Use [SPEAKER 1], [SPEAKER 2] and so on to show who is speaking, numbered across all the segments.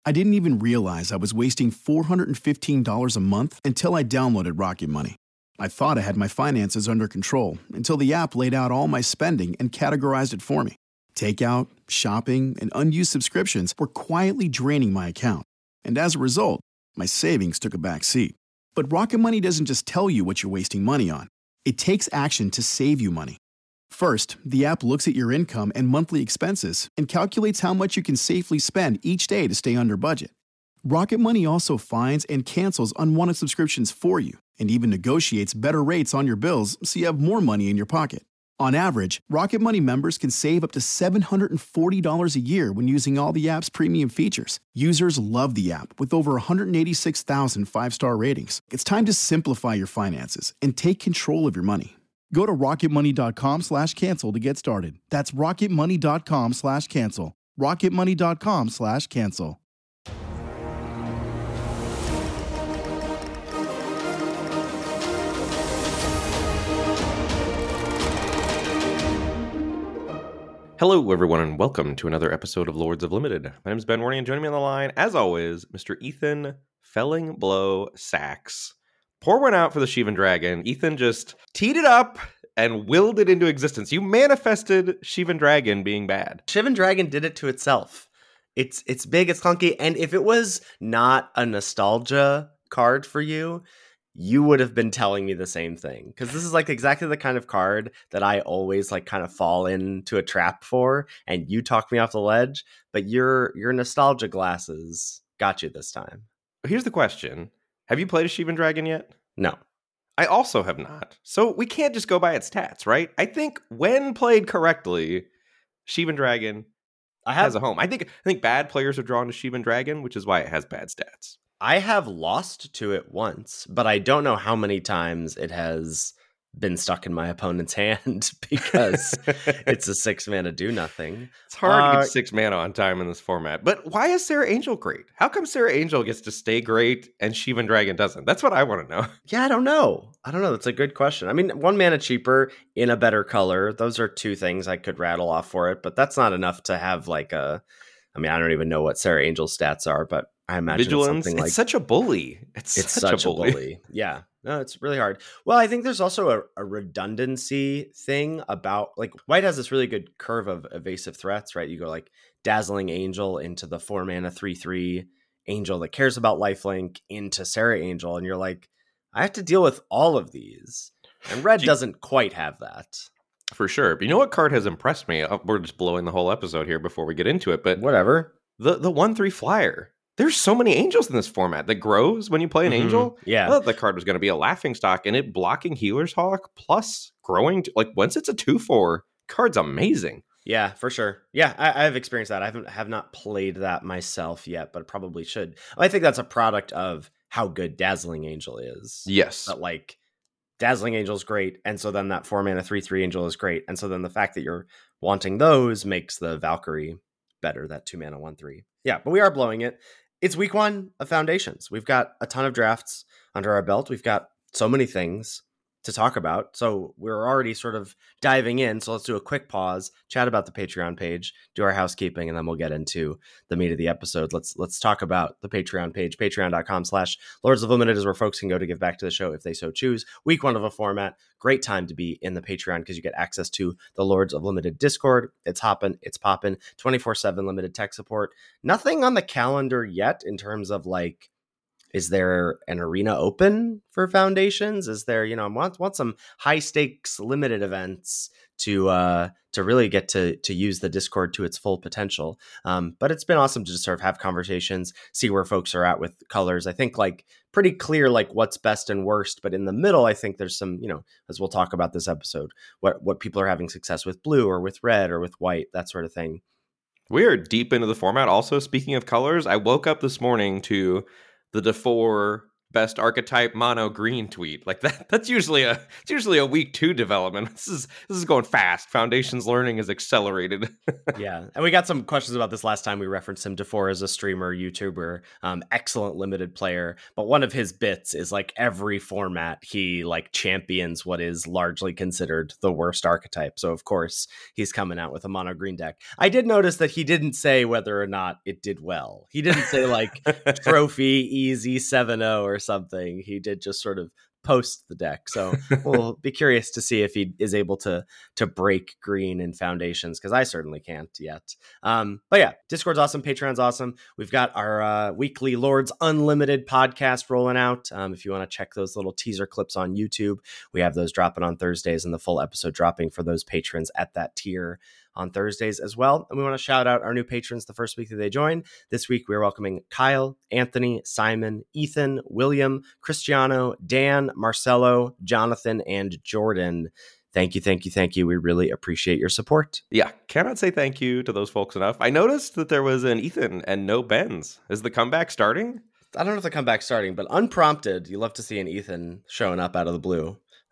[SPEAKER 1] I didn't even realize I was wasting $415 a month until I downloaded Rocket Money. I thought I had my finances under control until the app laid out all my spending and categorized it for me. Takeout, shopping, and unused subscriptions were quietly draining my account. And as a result, my savings took a back seat. But Rocket Money doesn't just tell you what you're wasting money on. It takes action to save you money. First, the app looks at your income and monthly expenses and calculates how much you can safely spend each day to stay under budget. Rocket Money also finds and cancels unwanted subscriptions for you and even negotiates better rates on your bills so you have more money in your pocket. On average, Rocket Money members can save up to $740 a year when using all the app's premium features. Users love the app with over 186,000 five-star ratings. It's time to simplify your finances and take control of your money. Go to rocketmoney.com/cancel to get started. That's rocketmoney.com/cancel. rocketmoney.com/cancel.
[SPEAKER 2] Hello, everyone, and welcome to another episode of Lords of Limited. My name is Ben Warney, and joining me on the line, as always, Mr. Ethan Felling Blow Sachs. Pour one out for the Shivan Dragon. Ethan just teed it up and willed it into existence. You manifested Shivan Dragon being bad.
[SPEAKER 3] Shivan Dragon did it to itself. It's big, it's clunky, and if it was not a nostalgia card for you, you would have been telling me the same thing. Because this is like exactly the kind of card that I always like kind of fall into a trap for, and you talk me off the ledge, but your nostalgia glasses got you this time.
[SPEAKER 2] Here's the question. Have you played a Shivan Dragon yet?
[SPEAKER 3] No.
[SPEAKER 2] I also have not. So we can't just go by its stats, right? I think when played correctly, Shivan Dragon has a home. I think bad players are drawn to Shivan Dragon, which is why it has bad stats.
[SPEAKER 3] I have lost to it once, but I don't know how many times it has been stuck in my opponent's hand because it's a 6-mana do nothing.
[SPEAKER 2] It's hard to get 6 mana on time in this format. But why is Serra Angel great? How come Serra Angel gets to stay great and Shivan Dragon doesn't? That's what I want to know.
[SPEAKER 3] Yeah, I don't know. That's a good question. I mean, 1 mana cheaper in a better color. Those are two things I could rattle off for it, but that's not enough to have like I don't even know what Serra Angel's stats are, but I imagine
[SPEAKER 2] Vigilance,
[SPEAKER 3] it's
[SPEAKER 2] it's such a bully. It's such a bully.
[SPEAKER 3] Yeah. No, it's really hard. Well, I think there's also a redundancy thing about, like, White has this really good curve of evasive threats, right? You go like Dazzling Angel into the 4 mana 3/3 Angel that cares about lifelink into Serra Angel, and you're like, I have to deal with all of these. And Red doesn't quite have that.
[SPEAKER 2] For sure. But you know what card has impressed me? We're just blowing the whole episode here before we get into it, but
[SPEAKER 3] whatever.
[SPEAKER 2] The 1/3 flyer. There's so many angels in this format that grows when you play an angel.
[SPEAKER 3] Yeah.
[SPEAKER 2] I thought the card was going to be a laughing stock, and it blocking Healer's Hawk plus growing. Once it's a 2/4, card's amazing.
[SPEAKER 3] Yeah, for sure. Yeah, I've experienced that. I have not played that myself yet, but probably should. I think that's a product of how good Dazzling Angel is.
[SPEAKER 2] Yes.
[SPEAKER 3] But like Dazzling Angel is great, and so then that 4 mana 3/3 Angel is great, and so then the fact that you're wanting those makes the Valkyrie better, that 2 mana 1/3. Yeah, but we are blowing it. It's week 1 of Foundations. We've got a ton of drafts under our belt. We've got so many things to talk about. So we're already sort of diving in. So let's do a quick pause, chat about the Patreon page, do our housekeeping, and then we'll get into the meat of the episode. Let's talk about the Patreon page. Patreon.com/Lords of Limited is where folks can go to give back to the show if they so choose. Week 1 of a format. Great time to be in the Patreon because you get access to the Lords of Limited Discord. It's hopping, it's popping, 24/7 limited tech support. Nothing on the calendar yet in terms of like, is there an arena open for Foundations? Is there, I want some high stakes limited events to really get to use the Discord to its full potential. But it's been awesome to just sort of have conversations, see where folks are at with colors. I think like pretty clear like what's best and worst, but in the middle, I think there's some, as we'll talk about this episode, what people are having success with blue or with red or with white, that sort of thing.
[SPEAKER 2] We are deep into the format. Also, speaking of colors, I woke up this morning to the Dafor best archetype mono green tweet. Like that's usually a week 2 development. This is going fast. Foundations learning is accelerated.
[SPEAKER 3] Yeah, and we got some questions about this last time. We referenced him before as a streamer, YouTuber, excellent limited player. But one of his bits is like every format he like champions what is largely considered the worst archetype. So of course he's coming out with a mono green deck. I did notice that he didn't say whether or not it did well. He didn't say like trophy easy 7-0 or something. He did just sort of post the deck. So we'll be curious to see if he is able to break green in Foundations, because I certainly can't yet. But yeah, Discord's awesome. Patreon's awesome. We've got our weekly Lords Unlimited podcast rolling out. If you want to check those little teaser clips on YouTube, we have those dropping on Thursdays and the full episode dropping for those patrons at that tier on Thursdays as well. And we want to shout out our new patrons the first week that they join. This week, we're welcoming Kyle, Anthony, Simon, Ethan, William, Cristiano, Dan, Marcelo, Jonathan, and Jordan. Thank you, thank you, thank you. We really appreciate your support.
[SPEAKER 2] Yeah, cannot say thank you to those folks enough. I noticed that there was an Ethan and no Benz. Is the comeback starting?
[SPEAKER 3] I don't know if the comeback's starting, but unprompted, you love to see an Ethan showing up out of the blue.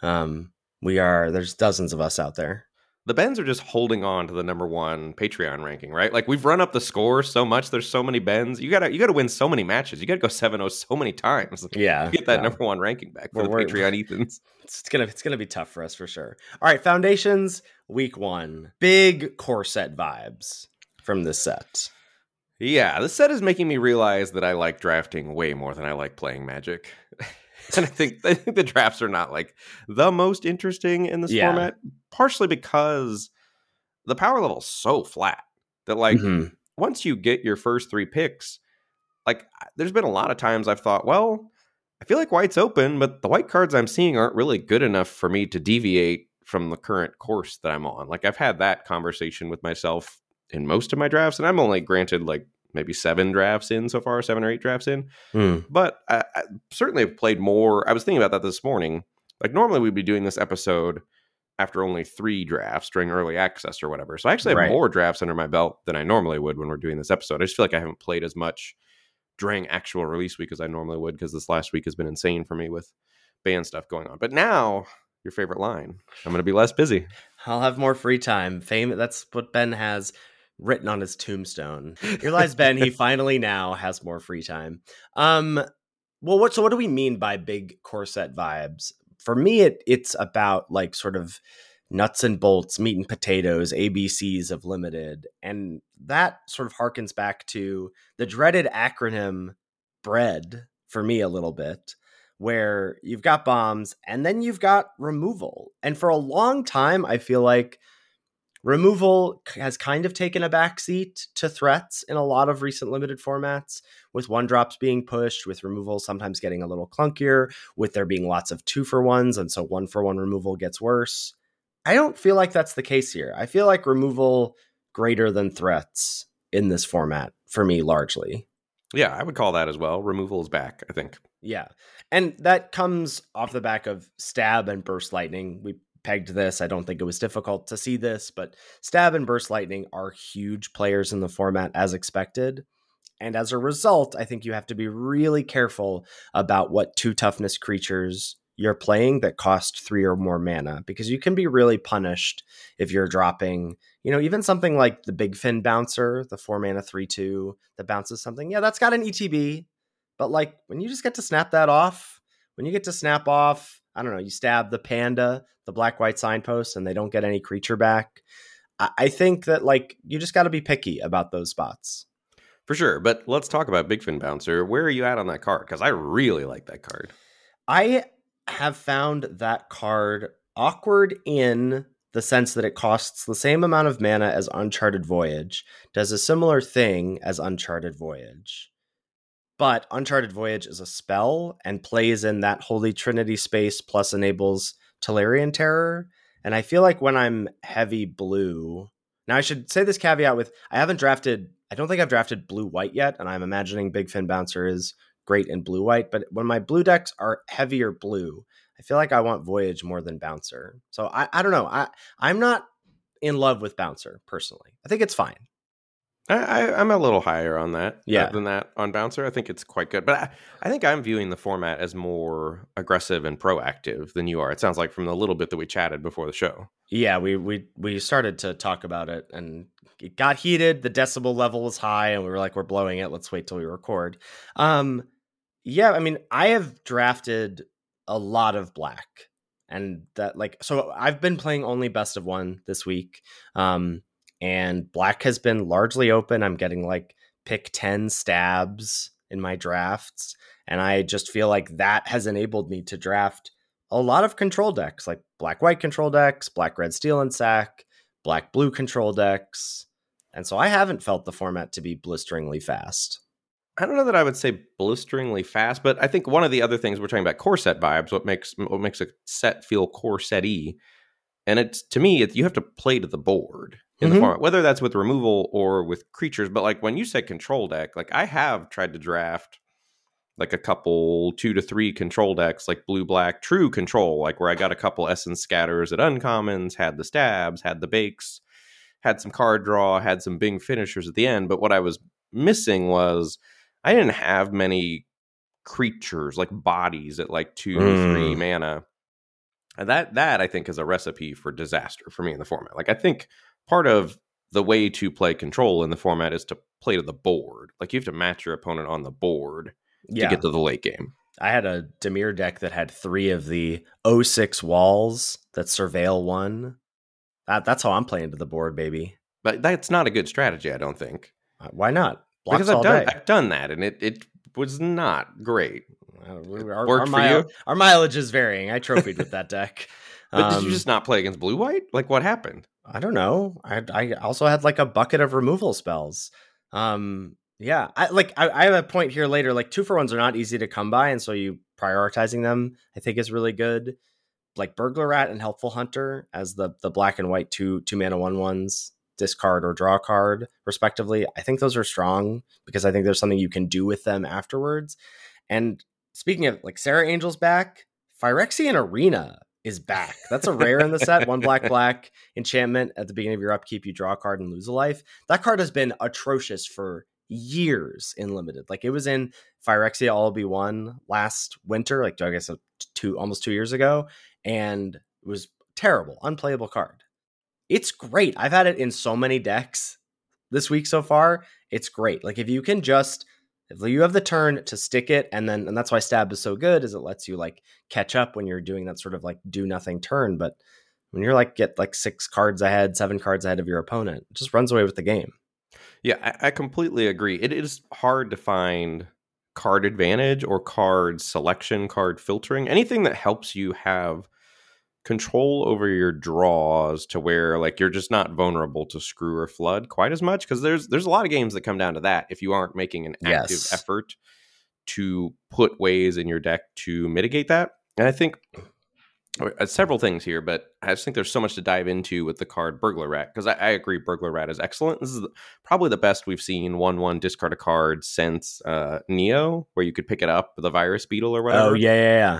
[SPEAKER 3] There's dozens of us out there.
[SPEAKER 2] The Bens are just holding on to the number 1 Patreon ranking, right? Like we've run up the score so much. There's so many Bens. You gotta win so many matches. You gotta go 7-0 so many times.
[SPEAKER 3] Yeah,
[SPEAKER 2] to get that number 1 ranking back for the Patreon Ethans.
[SPEAKER 3] It's gonna be tough for us for sure. All right, Foundations week 1, big core set vibes from this set.
[SPEAKER 2] Yeah, this set is making me realize that I like drafting way more than I like playing Magic. And I think the drafts are not like the most interesting in this format, partially because the power level is so flat that like once you get your first 3 picks, like there's been a lot of times I've thought, well, I feel like white's open, but the white cards I'm seeing aren't really good enough for me to deviate from the current course that I'm on. Like I've had that conversation with myself in most of my drafts, and I'm only granted like maybe 7 drafts in so far, 7 or 8 drafts in. But I certainly have played more. I was thinking about that this morning. Like normally we'd be doing this episode after only 3 drafts during early access or whatever. So I actually have more drafts under my belt than I normally would when we're doing this episode. I just feel like I haven't played as much during actual release week as I normally would, because this last week has been insane for me with band stuff going on. But now, your favorite line, I'm going to be less busy.
[SPEAKER 3] I'll have more free time. That's what Ben has written on his tombstone. Here lies Ben. He finally now has more free time. Well, what do we mean by big core set vibes? For me, it's about like sort of nuts and bolts, meat and potatoes, ABCs of limited. And that sort of harkens back to the dreaded acronym BREAD for me a little bit, where you've got bombs and then you've got removal. And for a long time, I feel like removal has kind of taken a backseat to threats in a lot of recent limited formats, with 1-drops being pushed, with removal sometimes getting a little clunkier, with there being lots of 2-for-1s, and so 1-for-1 removal gets worse. I don't feel like that's the case here. I feel like removal greater than threats in this format for me, largely.
[SPEAKER 2] Yeah, I would call that as well. Removal is back, I think.
[SPEAKER 3] Yeah. And that comes off the back of Stab and Burst Lightning. We pegged this. I don't think it was difficult to see this, but Stab and Burst Lightning are huge players in the format as expected. And as a result, I think you have to be really careful about what 2 toughness creatures you're playing that cost 3 or more mana, because you can be really punished if you're dropping, even something like the Big Fin Bouncer, the 4-mana 3/2 that bounces something. Yeah, that's got an ETB, but like when you just get to snap that off, I don't know, you stab the Panda, the black-white signpost, and they don't get any creature back. I think that like you just got to be picky about those spots.
[SPEAKER 2] For sure, but let's talk about Big Fin Bouncer. Where are you at on that card? Because I really like that card.
[SPEAKER 3] I have found that card awkward in the sense that it costs the same amount of mana as Uncharted Voyage, does a similar thing as Uncharted Voyage. But Uncharted Voyage is a spell and plays in that Holy Trinity space, plus enables Tolarian Terror. And I feel like when I'm heavy blue... Now, I should say this caveat with, I don't think I've drafted blue-white yet, and I'm imagining Big Fin Bouncer is great in blue-white. But when my blue decks are heavier blue, I feel like I want Voyage more than Bouncer. So I don't know. I'm not in love with Bouncer, personally. I think it's fine.
[SPEAKER 2] I'm a little higher on that
[SPEAKER 3] Yeah.
[SPEAKER 2] than that on Bouncer. I think it's quite good. But I think I'm viewing the format as more aggressive and proactive than you are. It sounds like from the little bit that we chatted before the show.
[SPEAKER 3] Yeah, we started to talk about it and it got heated. The decibel level was high and we were like, we're blowing it. Let's wait till we record. Yeah, I mean, I have drafted a lot of black and that like, so I've been playing only best of one this week. And black has been largely open. I'm getting like pick 10 stabs in my drafts. And I just feel like that has enabled me to draft a lot of control decks, like black-white control decks, black-red steel and sack, black-blue control decks. And so I haven't felt the format to be blisteringly fast.
[SPEAKER 2] I don't know that I would say blisteringly fast, but I think one of the other things we're talking about core set vibes, what makes a set feel core set-y. And it's, to me, you have to play to the board in the format, whether that's with removal or with creatures. But like when you say control deck, like I have tried to draft like a couple 2 to 3 control decks, like blue-black true control, like where I got a couple essence scatters at uncommons, had the stabs, had the bakes, had some card draw, had some big finishers at the end. But what I was missing was I didn't have many creatures, like bodies at like 2, 3 mana. And that I think is a recipe for disaster for me in the format. Like I think part of the way to play control in the format is to play to the board. Like you have to match your opponent on the board to get to the late game.
[SPEAKER 3] I had a Dimir deck that had 3 of the 06 walls that surveil 1. That's how I'm playing to the board, baby.
[SPEAKER 2] But that's not a good strategy, I don't think.
[SPEAKER 3] Why not? Blocks
[SPEAKER 2] because I've done that, and it was not great.
[SPEAKER 3] Our mileage is varying. I trophied with that deck.
[SPEAKER 2] But did you just not play against blue-white? Like, what happened?
[SPEAKER 3] I don't know. I also had like a bucket of removal spells. Yeah, I have a point here later. Like 2-for-1s are not easy to come by, and so you prioritizing them, I think, is really good. Like Burglar Rat and Helpful Hunter as the black and white 2 mana 1/1s, discard or draw a card, respectively. I think those are strong because I think there's something you can do with them afterwards. And speaking of like Sarah Angel's back, Phyrexian Arena is back. That's a rare in the set. 1 black enchantment at the beginning of your upkeep. You draw a card and lose a life. That card has been atrocious for years in limited. Like it was in Phyrexia All Be One last winter, like I guess almost 2 years ago, and it was terrible, unplayable card. It's great. I've had it in so many decks this week so far. It's great. Like if you have the turn to stick it, and that's why stab is so good, is it lets you like catch up when you're doing that sort of like do nothing turn. But when you're like get like 6 cards ahead, 7 cards ahead of your opponent, it just runs away with the game.
[SPEAKER 2] Yeah, I completely agree. It is hard to find card advantage or card selection, card filtering, anything that helps you have control over your draws to where like you're just not vulnerable to screw or flood quite as much, because there's a lot of games that come down to that if you aren't making an active effort to put ways in your deck to mitigate that. And I think several things here, but I just think there's so much to dive into with the card Burglar Rat, because I agree Burglar Rat is excellent. This is probably the best we've seen 1/1 discard a card since Neo, where you could pick it up with a Virus Beetle or whatever.
[SPEAKER 3] Oh yeah.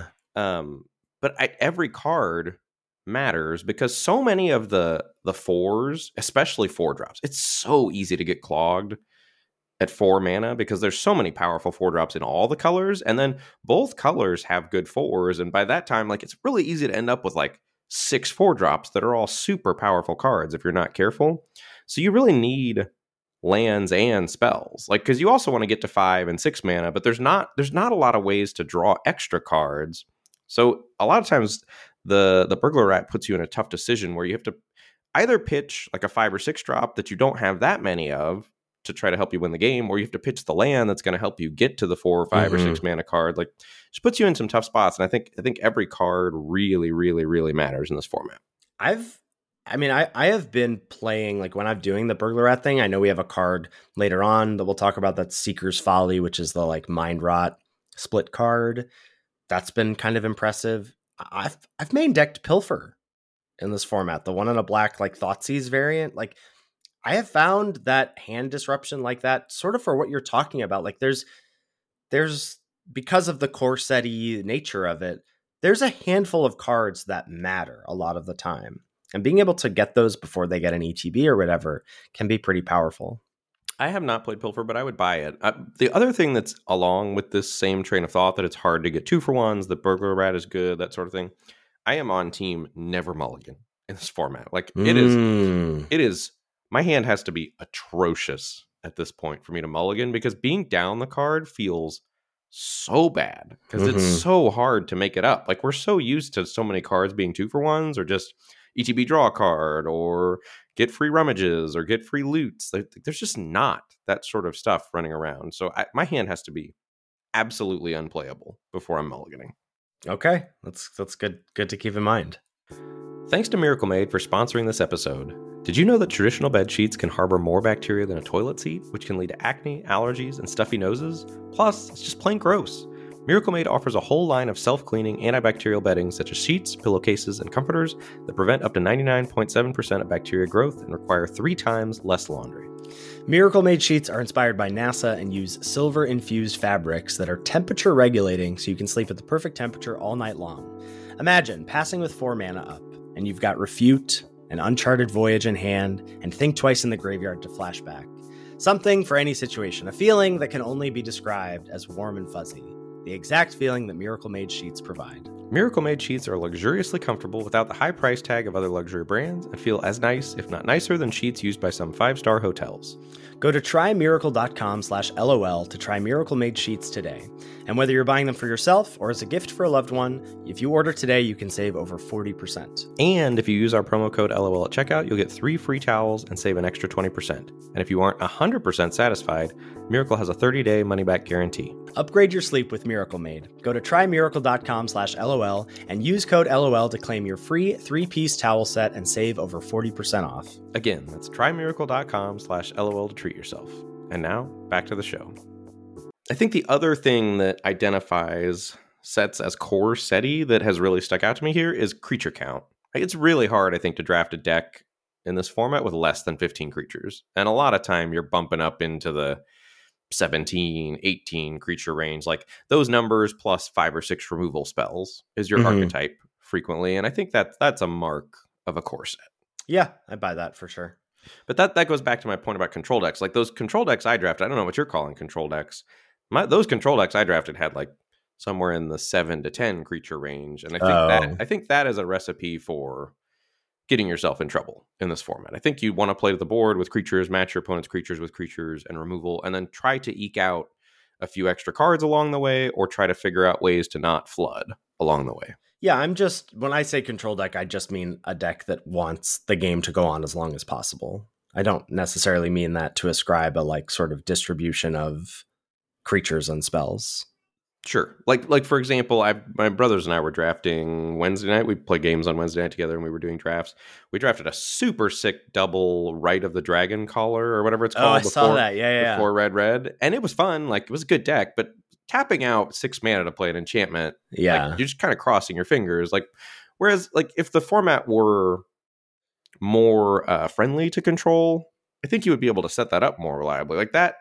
[SPEAKER 2] But every card matters, because so many of the 4s, especially 4-drops, it's so easy to get clogged at 4 mana because there's so many powerful 4-drops in all the colors, and then both colors have good 4s, and by that time, like, it's really easy to end up with like 6 4-drops that are all super powerful cards if you're not careful. So you really need lands and spells, like, because you also want to get to 5 and 6 mana, but there's not a lot of ways to draw extra cards. So a lot of times the Burglar Rat puts you in a tough decision where you have to either pitch like a 5 or 6 drop that you don't have that many of to try to help you win the game, or you have to pitch the land that's going to help you get to the 4 or 5 or 6 mana card. Like, just puts you in some tough spots. And I think every card really, really, really matters in this format.
[SPEAKER 3] I have been playing, like when I'm doing the Burglar Rat thing, I know we have a card later on that we'll talk about, that's Seeker's Folly, which is the like Mind Rot split card. That's been kind of impressive. I've main decked Pilfer in this format, the 1 in a black like Thoughtseize variant. Like I have found that hand disruption like that, sort of for what you're talking about. Like there's because of the corset-y nature of it, there's a handful of cards that matter a lot of the time. And being able to get those before they get an ETB or whatever can be pretty powerful.
[SPEAKER 2] I have not played Pilfer, but I would buy it. The other thing that's along with this same train of thought, that it's hard to get 2-for-1s, that Burglar Rat is good, that sort of thing. I am on team never mulligan in this format. Like it is. My hand has to be atrocious at this point for me to mulligan, because being down the card feels so bad because it's so hard to make it up. Like we're so used to so many cards being 2-for-1s, or just ETB draw a card, or get free rummages, or get free loots. There's just not that sort of stuff running around. So my hand has to be absolutely unplayable before I'm mulliganing.
[SPEAKER 3] Okay, that's good to keep in mind.
[SPEAKER 2] Thanks to Miracle Made for sponsoring this episode. Did you know that traditional bed sheets can harbor more bacteria than a toilet seat, which can lead to acne, allergies, and stuffy noses? Plus, it's just plain gross. Miracle Made offers a whole line of self-cleaning antibacterial bedding, such as sheets, pillowcases, and comforters that prevent up to 99.7% of bacteria growth and require 3 times less laundry.
[SPEAKER 3] Miracle Made sheets are inspired by NASA and use silver-infused fabrics that are temperature regulating, so you can sleep at the perfect temperature all night long. Imagine passing with 4 mana up, and you've got Refute, an Uncharted Voyage in hand, and Think Twice in the Graveyard to flashback. Something for any situation, a feeling that can only be described as warm and fuzzy. The exact feeling that Miracle Made sheets provide.
[SPEAKER 2] Miracle Made sheets are luxuriously comfortable without the high price tag of other luxury brands, and feel as nice, if not nicer, than sheets used by some 5-star hotels.
[SPEAKER 3] Go to trymiracle.com/LOL to try Miracle Made sheets today. And whether you're buying them for yourself or as a gift for a loved one, if you order today, you can save over 40%.
[SPEAKER 2] And if you use our promo code LOL at checkout, you'll get 3 free towels and save an extra 20%. And if you aren't 100% satisfied, Miracle has a 30-day money-back guarantee.
[SPEAKER 3] Upgrade your sleep with Miracle Made. Go to trymiracle.com/LOL and use code LOL to claim your free 3-piece towel set and save over 40% off.
[SPEAKER 2] Again, that's trymiracle.com/LOL to treat yourself. And now, back to the show. I think the other thing that identifies sets as core SETI that has really stuck out to me here is creature count. It's really hard, I think, to draft a deck in this format with less than 15 creatures. And a lot of time you're bumping up into the 17, 18 creature range. Like those numbers plus 5 or 6 removal spells is your archetype frequently. And I think that's a mark of a core set.
[SPEAKER 3] Yeah, I buy that for sure.
[SPEAKER 2] But that goes back to my point about control decks. Like those control decks I drafted, I don't know what you're calling control decks. Those control decks I drafted had like somewhere in the 7 to 10 creature range. And I think that is a recipe for getting yourself in trouble in this format. I think you want to play to the board with creatures, match your opponent's creatures with creatures and removal, and then try to eke out a few extra cards along the way, or try to figure out ways to not flood along the way.
[SPEAKER 3] Yeah, when I say control deck, I just mean a deck that wants the game to go on as long as possible. I don't necessarily mean that to ascribe a like sort of distribution of creatures and spells.
[SPEAKER 2] Sure. Like for example, my brothers and I were drafting Wednesday night. We play games on Wednesday night together, and we were doing drafts. We drafted a super sick double Rite of the Dragon collar or whatever it's called.
[SPEAKER 3] Saw that. Yeah.
[SPEAKER 2] Before red. And it was fun. Like it was a good deck, but tapping out 6 mana to play an enchantment.
[SPEAKER 3] Yeah.
[SPEAKER 2] Like, you're just kind of crossing your fingers. Like, whereas like if the format were more friendly to control, I think you would be able to set that up more reliably. Like that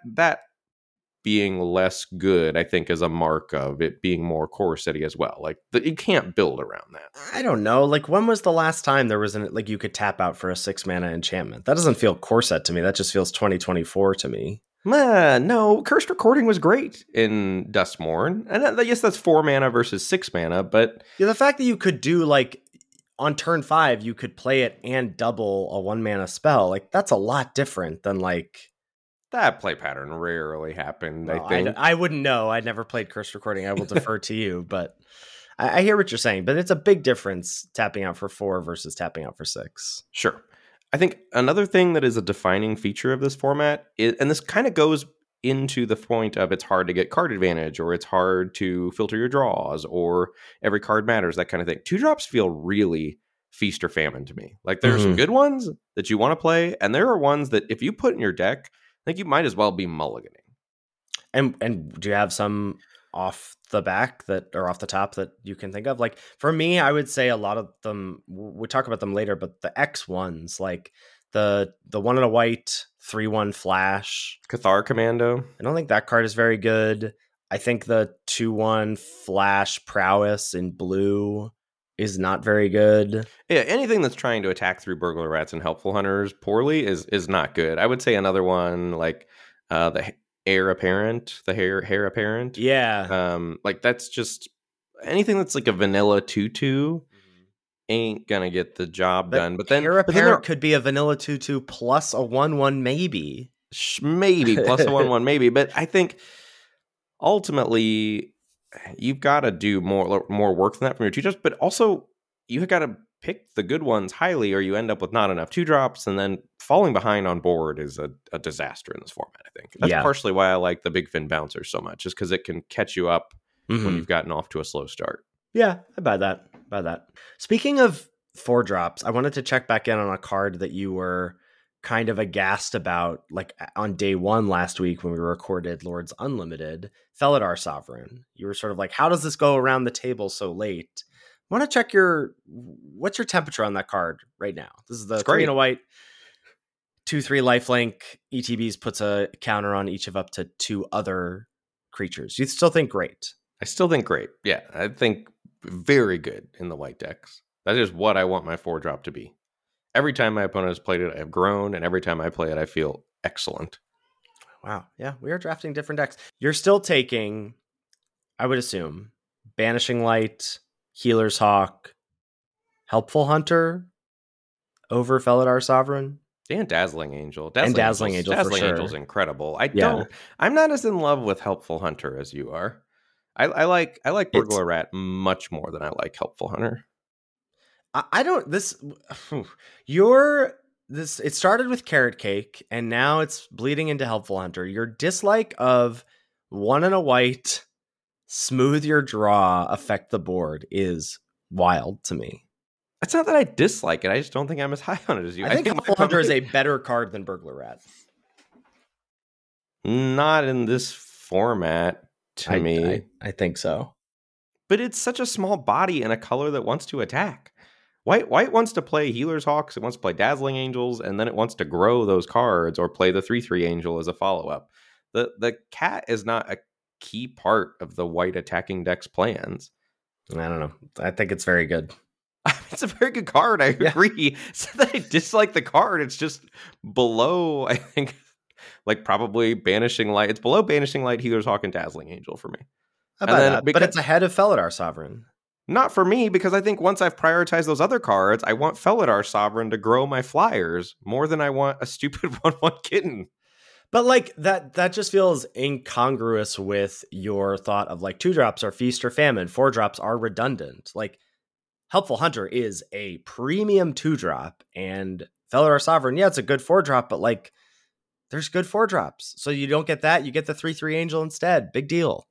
[SPEAKER 2] being less good, I think, is a mark of it being more core SETI as well. Like you can't build around that.
[SPEAKER 3] I don't know. Like when was the last time there was like you could tap out for a 6 mana enchantment? That doesn't feel core set to me. That just feels 2024 to me.
[SPEAKER 2] No, Cursed Recording was great in Duskmourn. And yes, that's 4 mana versus 6 mana, but
[SPEAKER 3] yeah, the fact that you could do like on turn 5, you could play it and double a 1 mana spell. Like that's a lot different than like
[SPEAKER 2] that play pattern rarely happened.
[SPEAKER 3] Well,
[SPEAKER 2] I think
[SPEAKER 3] I wouldn't know. I'd never played Cursed Recording. I will defer to you, but I hear what you're saying. But it's a big difference tapping out for 4 versus tapping out for 6.
[SPEAKER 2] Sure. I think another thing that is a defining feature of this format is, and this kind of goes into the point of it's hard to get card advantage, or it's hard to filter your draws, or every card matters, that kind of thing. 2-drops feel really feast or famine to me. Like there's some good ones that you want to play, and there are ones that if you put in your deck, I think you might as well be mulliganing.
[SPEAKER 3] And do you have some off the back that or off the top that you can think of? Like for me, I would say a lot of them, we'll talk about them later, but the X ones, like the 1 and a white 3/1 flash
[SPEAKER 2] Cathar Commando.
[SPEAKER 3] I don't think that card is very good. I think the 2/1 flash prowess in blue is not very good.
[SPEAKER 2] Yeah, anything that's trying to attack through Burglar Rats and Helpful Hunters poorly is not good. I would say another one like The heir apparent, the hair apparent.
[SPEAKER 3] Yeah.
[SPEAKER 2] Like that's just anything that's like a vanilla tutu ain't gonna get the job done. But then
[SPEAKER 3] Heir apparent could be a vanilla tutu plus a 1/1 maybe.
[SPEAKER 2] Maybe plus a 1/1 maybe. But I think ultimately you've got to do more work than that from your 2-drops. But also you got to pick the good ones highly, or you end up with not enough 2-drops, and then falling behind on board is a disaster in this format. I think that's partially why I like the Big Fin Bouncer so much, is because it can catch you up when you've gotten off to a slow start.
[SPEAKER 3] Yeah, I buy that. Speaking of 4-drops, I wanted to check back in on a card that you were kind of aghast about, like on day 1 last week when we recorded Lords Unlimited, Felidar Sovereign. You were sort of like, how does this go around the table so late? I want to check what's your temperature on that card right now? This is the 3 and a white, 2/3 lifelink. ETBs puts a counter on each of up to 2 other creatures. You still think great?
[SPEAKER 2] I still think great. Yeah, I think very good in the white decks. That is what I want my 4-drop to be. Every time my opponent has played it, I have grown, and every time I play it, I feel excellent.
[SPEAKER 3] Wow. Yeah, we are drafting different decks. You're still taking, I would assume, Banishing Light, Healer's Hawk, Helpful Hunter over Felidar Sovereign.
[SPEAKER 2] And Dazzling Angel.
[SPEAKER 3] Dazzling Angel
[SPEAKER 2] Angel's incredible. I'm not as in love with Helpful Hunter as you are. I like Burglar Rat much more than I like Helpful Hunter.
[SPEAKER 3] It started with Carrot Cake and now it's bleeding into Helpful Hunter. Your dislike of 1 and a white, smooth your draw, affect the board is wild to me.
[SPEAKER 2] It's not that I dislike it. I just don't think I'm as high on it as you.
[SPEAKER 3] I think Helpful Hunter is a better card than Burglar Rat.
[SPEAKER 2] Not in this format to me.
[SPEAKER 3] I think so.
[SPEAKER 2] But it's such a small body in a color that wants to attack. White wants to play Healer's Hawks, it wants to play Dazzling Angels, and then it wants to grow those cards or play the 3/3 Angel as a follow-up. The cat is not a key part of the white attacking deck's plans.
[SPEAKER 3] I don't know. I think it's very good.
[SPEAKER 2] It's a very good card. I agree. So that I dislike the card. It's just below, I think, like probably Banishing Light. It's below Banishing Light, Healer's Hawk, and Dazzling Angel for me.
[SPEAKER 3] But it's ahead of Felidar Sovereign.
[SPEAKER 2] Not for me, because I think once I've prioritized those other cards, I want Felidar Sovereign to grow my flyers more than I want a stupid 1/1 kitten.
[SPEAKER 3] But like that just feels incongruous with your thought of like 2-drops are feast or famine, 4-drops are redundant. Like Helpful Hunter is a premium 2-drop, and Felidar Sovereign, yeah, it's a good 4-drop, but like there's good 4-drops. So you don't get that, you get the 3/3 Angel instead. Big deal.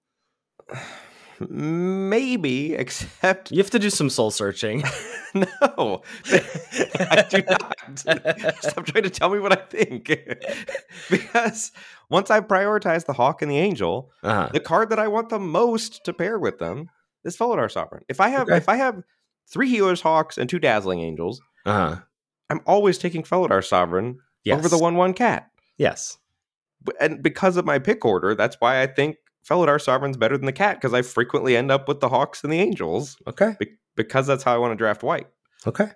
[SPEAKER 2] Maybe, except
[SPEAKER 3] you have to do some soul searching.
[SPEAKER 2] No, I do not. Stop trying to tell me what I think. Because once I prioritize the Hawk and the Angel, the card that I want the most to pair with them is Felidar Sovereign. If I have 3 Healers Hawks and 2 Dazzling Angels, I'm always taking Felidar Sovereign over the 1/1 cat.
[SPEAKER 3] Yes.
[SPEAKER 2] And because of my pick order, that's why I think Felidar Sovereign's better than the cat, because I frequently end up with the Hawks and the Angels.
[SPEAKER 3] Okay.
[SPEAKER 2] Because that's how I want to draft white.
[SPEAKER 3] Okay.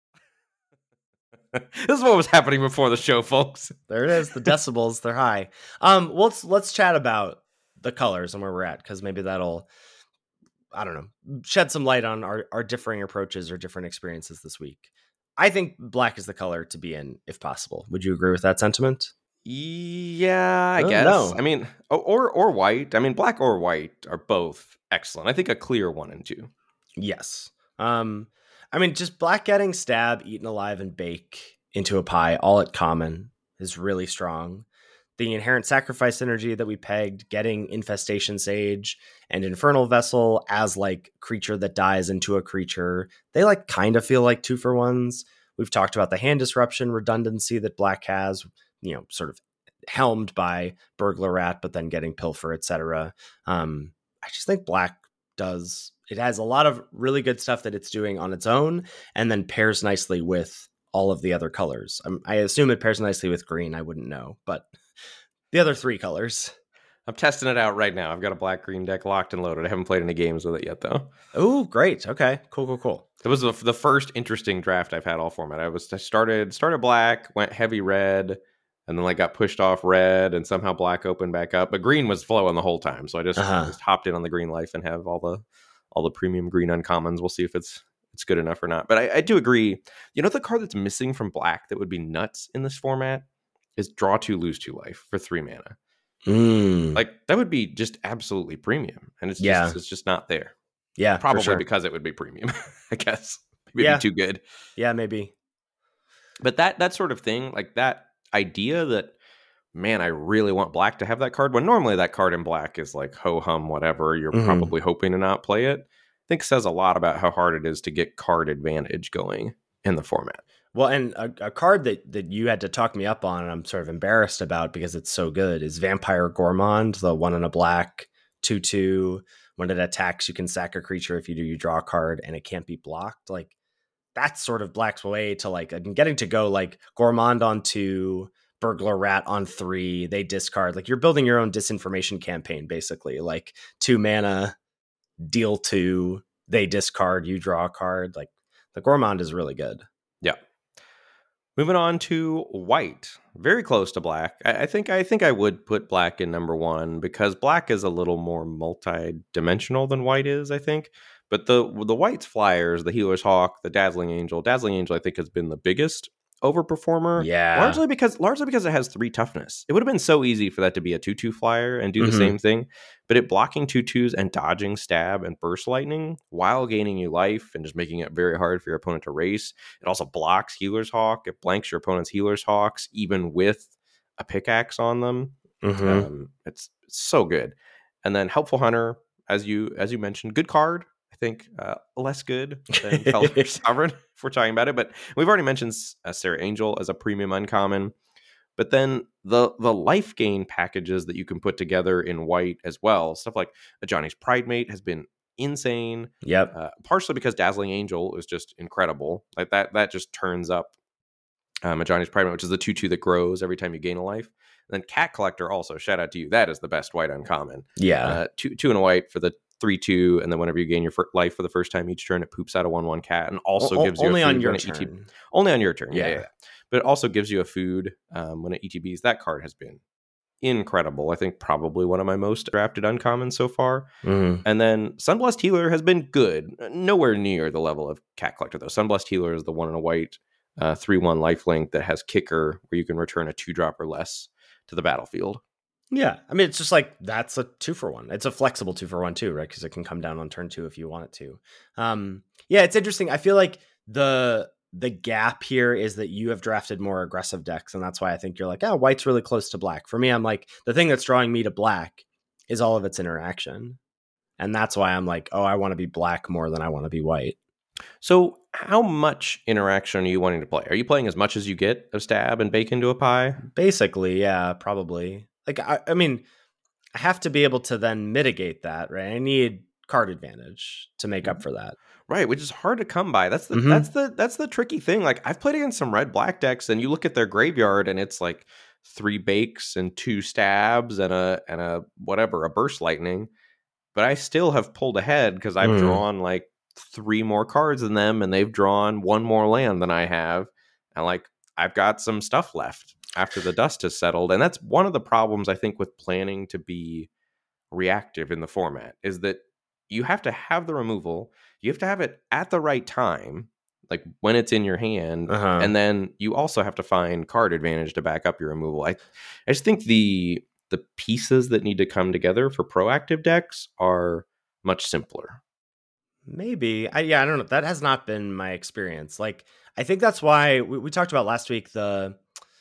[SPEAKER 2] This is what was happening before the show, folks.
[SPEAKER 3] There it is. The decibels, they're high. Let's chat about the colors and where we're at, because maybe that'll, I don't know, shed some light on our differing approaches or different experiences this week. I think black is the color to be in, if possible. Would you agree with that sentiment?
[SPEAKER 2] Yeah, I guess. No. I mean, or white. I mean, black or white are both excellent. I think a clear 1 and 2.
[SPEAKER 3] Yes. I mean, just black getting stab, eaten alive, and bake into a pie, all at common, is really strong. The inherent sacrifice energy that we pegged, getting Infestation Sage and Infernal Vessel as like creature that dies into a creature, they like kind of feel like 2-for-1s. We've talked about the hand disruption redundancy that black has, you know, sort of helmed by Burglar Rat, but then getting Pilfer, etc. I just think black it has a lot of really good stuff that it's doing on its own, and then pairs nicely with all of the other colors. I assume it pairs nicely with green. I wouldn't know, but the other 3 colors.
[SPEAKER 2] I'm testing it out right now. I've got a black-green deck locked and loaded. I haven't played any games with it yet, though.
[SPEAKER 3] Oh, great. Okay, cool.
[SPEAKER 2] It was the first interesting draft I've had all format. I started black, went heavy red, and then like got pushed off red, and somehow black opened back up. But green was flowing the whole time, so I just hopped in on the green life and have all the premium green uncommons. We'll see if it's good enough or not. But I do agree. The card that's missing from black that would be nuts in this format is draw 2, lose 2 life for 3 mana. Like that would be just absolutely premium, and it's just not there.
[SPEAKER 3] Yeah,
[SPEAKER 2] probably because it would be premium. I guess maybe it'd be too good.
[SPEAKER 3] Yeah, maybe.
[SPEAKER 2] But that sort of thing, like that idea that, man, I really want black to have that card, when normally that card in black is like ho hum whatever. You're probably hoping to not play it. I think says a lot about how hard it is to get card advantage going in the format.
[SPEAKER 3] Well, and a card that you had to talk me up on, and I'm sort of embarrassed about because it's so good, is Vampire Gourmand, the 1 and a black 2/2. When it attacks, you can sack a creature. If you do, you draw a card, and it can't be blocked. Like that's sort of black's way to like getting to go like Gourmand on 2, Burglar Rat on 3. They discard. Like you're building your own disinformation campaign, basically. Like 2 mana, deal 2, they discard, you draw a card. Like the Gourmand is really good.
[SPEAKER 2] Yeah. Moving on to white, very close to black. I think I would put black in number 1 because black is a little more multi-dimensional than white is, I think. But the white's flyers, the Healer's Hawk, the Dazzling Angel, I think has been the biggest overperformer.
[SPEAKER 3] Yeah.
[SPEAKER 2] Largely because it has 3 toughness. It would have been so easy for that to be a 2/2 flyer and do the same thing. But it blocking 2/2s and dodging stab and burst lightning while gaining you life and just making it very hard for your opponent to race. It also blocks Healer's Hawk. It blanks your opponent's Healer's Hawks even with a pickaxe on them. It's so good. And then Helpful Hunter, as you mentioned, good card. I think less good than Felidar Sovereign if we're talking about it. But we've already mentioned Serra Angel as a premium uncommon. But then the life gain packages that you can put together in white as well, stuff like Ajani's Pridemate has been insane.
[SPEAKER 3] Yep.
[SPEAKER 2] Partially because Dazzling Angel is just incredible. Like that just turns up Ajani's Pridemate, which is the 2/2 that grows every time you gain a life. And then Cat Collector also, shout out to you. That is the best white uncommon.
[SPEAKER 3] Yeah.
[SPEAKER 2] 2 and a white for the 3/2, and then whenever you gain your life for the first time each turn, it poops out a 1/1 cat, and also gives you
[SPEAKER 3] only
[SPEAKER 2] a food
[SPEAKER 3] on your
[SPEAKER 2] when
[SPEAKER 3] turn.
[SPEAKER 2] Only on your turn. Yeah. But it also gives you a food when it ETBs. That card has been incredible. I think probably one of my most drafted uncommons so far. And then Sunblessed Healer has been good. Nowhere near the level of Cat Collector, though. Sunblessed Healer is the 1 and a white 3/1 lifelink that has Kicker, where you can return a 2-drop or less to the battlefield.
[SPEAKER 3] Yeah. I mean, it's just like that's a 2-for-1. It's a flexible 2-for-1 too, right? Because it can come down on turn 2 if you want it to. Yeah, it's interesting. I feel like the gap here is that you have drafted more aggressive decks, and that's why I think you're like, oh, white's really close to black. For me, I'm like, the thing that's drawing me to black is all of its interaction. And that's why I'm like, oh, I want to be black more than I want to be white.
[SPEAKER 2] So how much interaction are you wanting to play? Are you playing as much as you get of stab and bake into a pie?
[SPEAKER 3] Basically, yeah, probably. Like, I mean, I have to be able to then mitigate that, right? I need card advantage to make up for that.
[SPEAKER 2] Right, which is hard to come by. That's the that's the tricky thing. Like I've played against some red black decks, and you look at their graveyard, and it's like 3 bakes and 2 stabs and a whatever, a burst lightning. But I still have pulled ahead because I've drawn like 3 more cards than them, and they've drawn 1 more land than I have, and like I've got some stuff left after the dust has settled. And that's one of the problems I think with planning to be reactive in the format, is that you have to have the removal. You have to have it at the right time, like when it's in your hand. And then you also have to find card advantage to back up your removal. I just think the pieces that need to come together for proactive decks are much simpler.
[SPEAKER 3] Maybe. I don't know. That has not been my experience. Like, I think that's why we talked about last week, the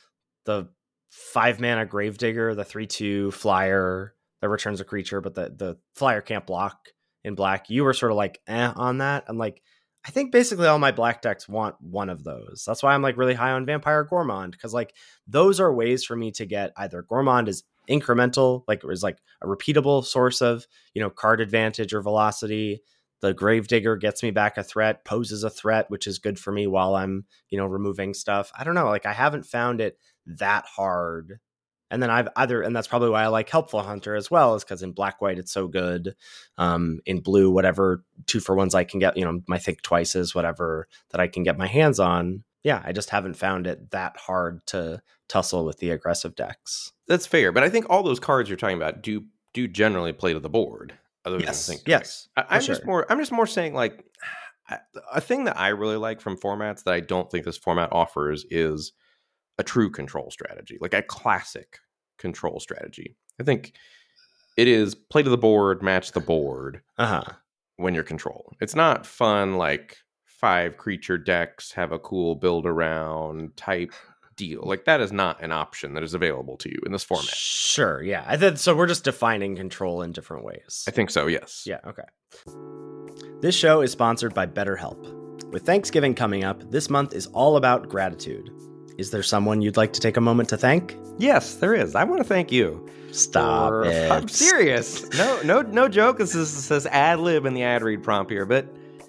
[SPEAKER 3] 5 mana Gravedigger, the 3/2 flyer that returns a creature, but the flyer can't block in black. You were sort of like on that. I'm like, I think basically all my black decks want one of those. That's why I'm like really high on Vampire Gourmand, because like those are ways for me to get either Gourmand is incremental, like it was like a repeatable source of, card advantage or velocity. The Gravedigger gets me back a threat, poses a threat, which is good for me while I'm, removing stuff. I don't know. Like I haven't found it that hard. And then and that's probably why I like Helpful Hunter as well, is because in black, white, it's so good. In blue, whatever 2-for-1s I can get, my Think Twices, whatever that I can get my hands on, Yeah, I just haven't found it that hard to tussle with the aggressive decks.
[SPEAKER 2] That's fair, but I think all those cards you're talking about do generally play to the board. Other than
[SPEAKER 3] Yes,
[SPEAKER 2] think
[SPEAKER 3] yes,
[SPEAKER 2] I'm just more saying like a thing that I really like from formats that I don't think this format offers is a true control strategy, like a classic control strategy. I think it is play to the board, match the board when you're control. It's not fun like 5 creature decks have a cool build around type deal. Like that is not an option that is available to you in this format.
[SPEAKER 3] Sure, yeah. I think so. We're just defining control in different ways.
[SPEAKER 2] I think so, yes.
[SPEAKER 3] Yeah, okay. This show is sponsored by BetterHelp. With Thanksgiving coming up, this month is all about gratitude. Is there someone you'd like to take a moment to thank?
[SPEAKER 2] Yes, there is. I want to thank you.
[SPEAKER 3] Stop it.
[SPEAKER 2] I'm serious. No joke. This says ad lib in the ad read prompt here, but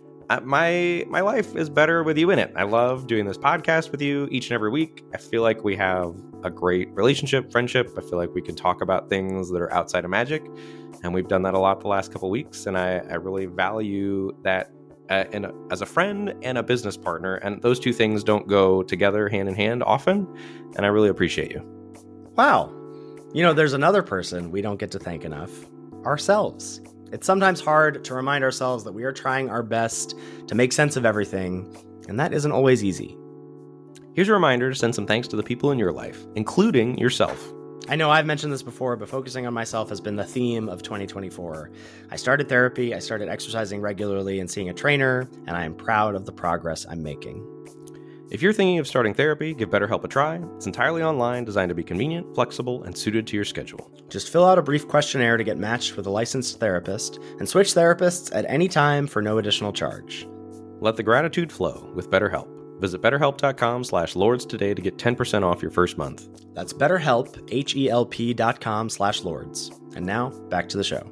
[SPEAKER 2] my life is better with you in it. I love doing this podcast with you each and every week. I feel like we have a great relationship, friendship. I feel like we can talk about things that are outside of Magic, and we've done that a lot the last couple of weeks, and I really value that as a friend and a business partner, and those two things don't go together hand in hand often, and I really appreciate you.
[SPEAKER 3] Wow. There's another person we don't get to thank enough. Ourselves. It's sometimes hard to remind ourselves that we are trying our best to make sense of everything, and that isn't always easy.
[SPEAKER 2] Here's a reminder to send some thanks to the people in your life, including yourself.
[SPEAKER 3] I know I've mentioned this before, but focusing on myself has been the theme of 2024. I started therapy, I started exercising regularly and seeing a trainer, and I am proud of the progress I'm making.
[SPEAKER 2] If you're thinking of starting therapy, give BetterHelp a try. It's entirely online, designed to be convenient, flexible, and suited to your schedule.
[SPEAKER 3] Just fill out a brief questionnaire to get matched with a licensed therapist, and switch therapists at any time for no additional charge.
[SPEAKER 2] Let the gratitude flow with BetterHelp. Visit BetterHelp.com/Lords today to get 10% off your first month.
[SPEAKER 3] That's BetterHelp, HELP.com/Lords. And now, back to the show.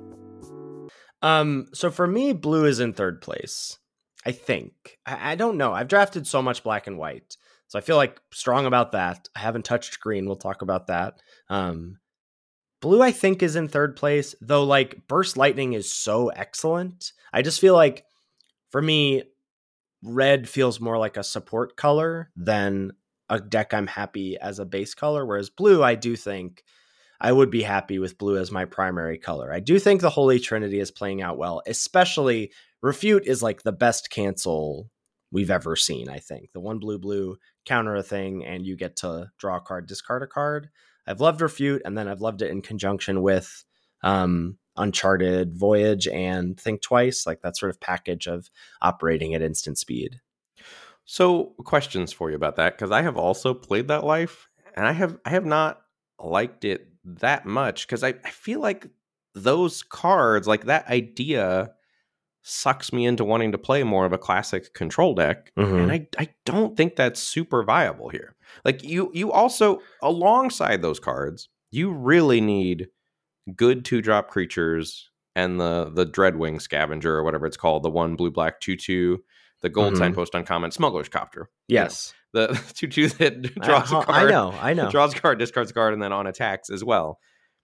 [SPEAKER 3] So for me, blue is in third place. I think. I don't know. I've drafted so much black and white, so I feel like strong about that. I haven't touched green. We'll talk about that. Blue, I think, is in third place, though, like, Burst Lightning is so excellent. I just feel like, for me, red feels more like a support color than a deck I'm happy as a base color, whereas blue, I do think I would be happy with blue as my primary color. I do think the Holy Trinity is playing out well, especially Refute is like the best cancel we've ever seen, I think. The 1 blue counter a thing and you get to draw a card, discard a card. I've loved Refute, and then I've loved it in conjunction with Uncharted Voyage and Think Twice, like that sort of package of operating at instant speed.
[SPEAKER 2] So questions for you about that, because I have also played that life, and I have not liked it that much, because I feel like those cards, like that idea, sucks me into wanting to play more of a classic control deck, and I don't think that's super viable here. Like you also, alongside those cards, you really need good 2-drop creatures and the Dreadwing Scavenger, or whatever it's called, the 1 blue-black 2/2, the gold signpost uncommon, Smuggler's Copter.
[SPEAKER 3] Yes.
[SPEAKER 2] The 2/2 that draws a card.
[SPEAKER 3] I know.
[SPEAKER 2] Draws a card, discards a card, and then on attacks as well.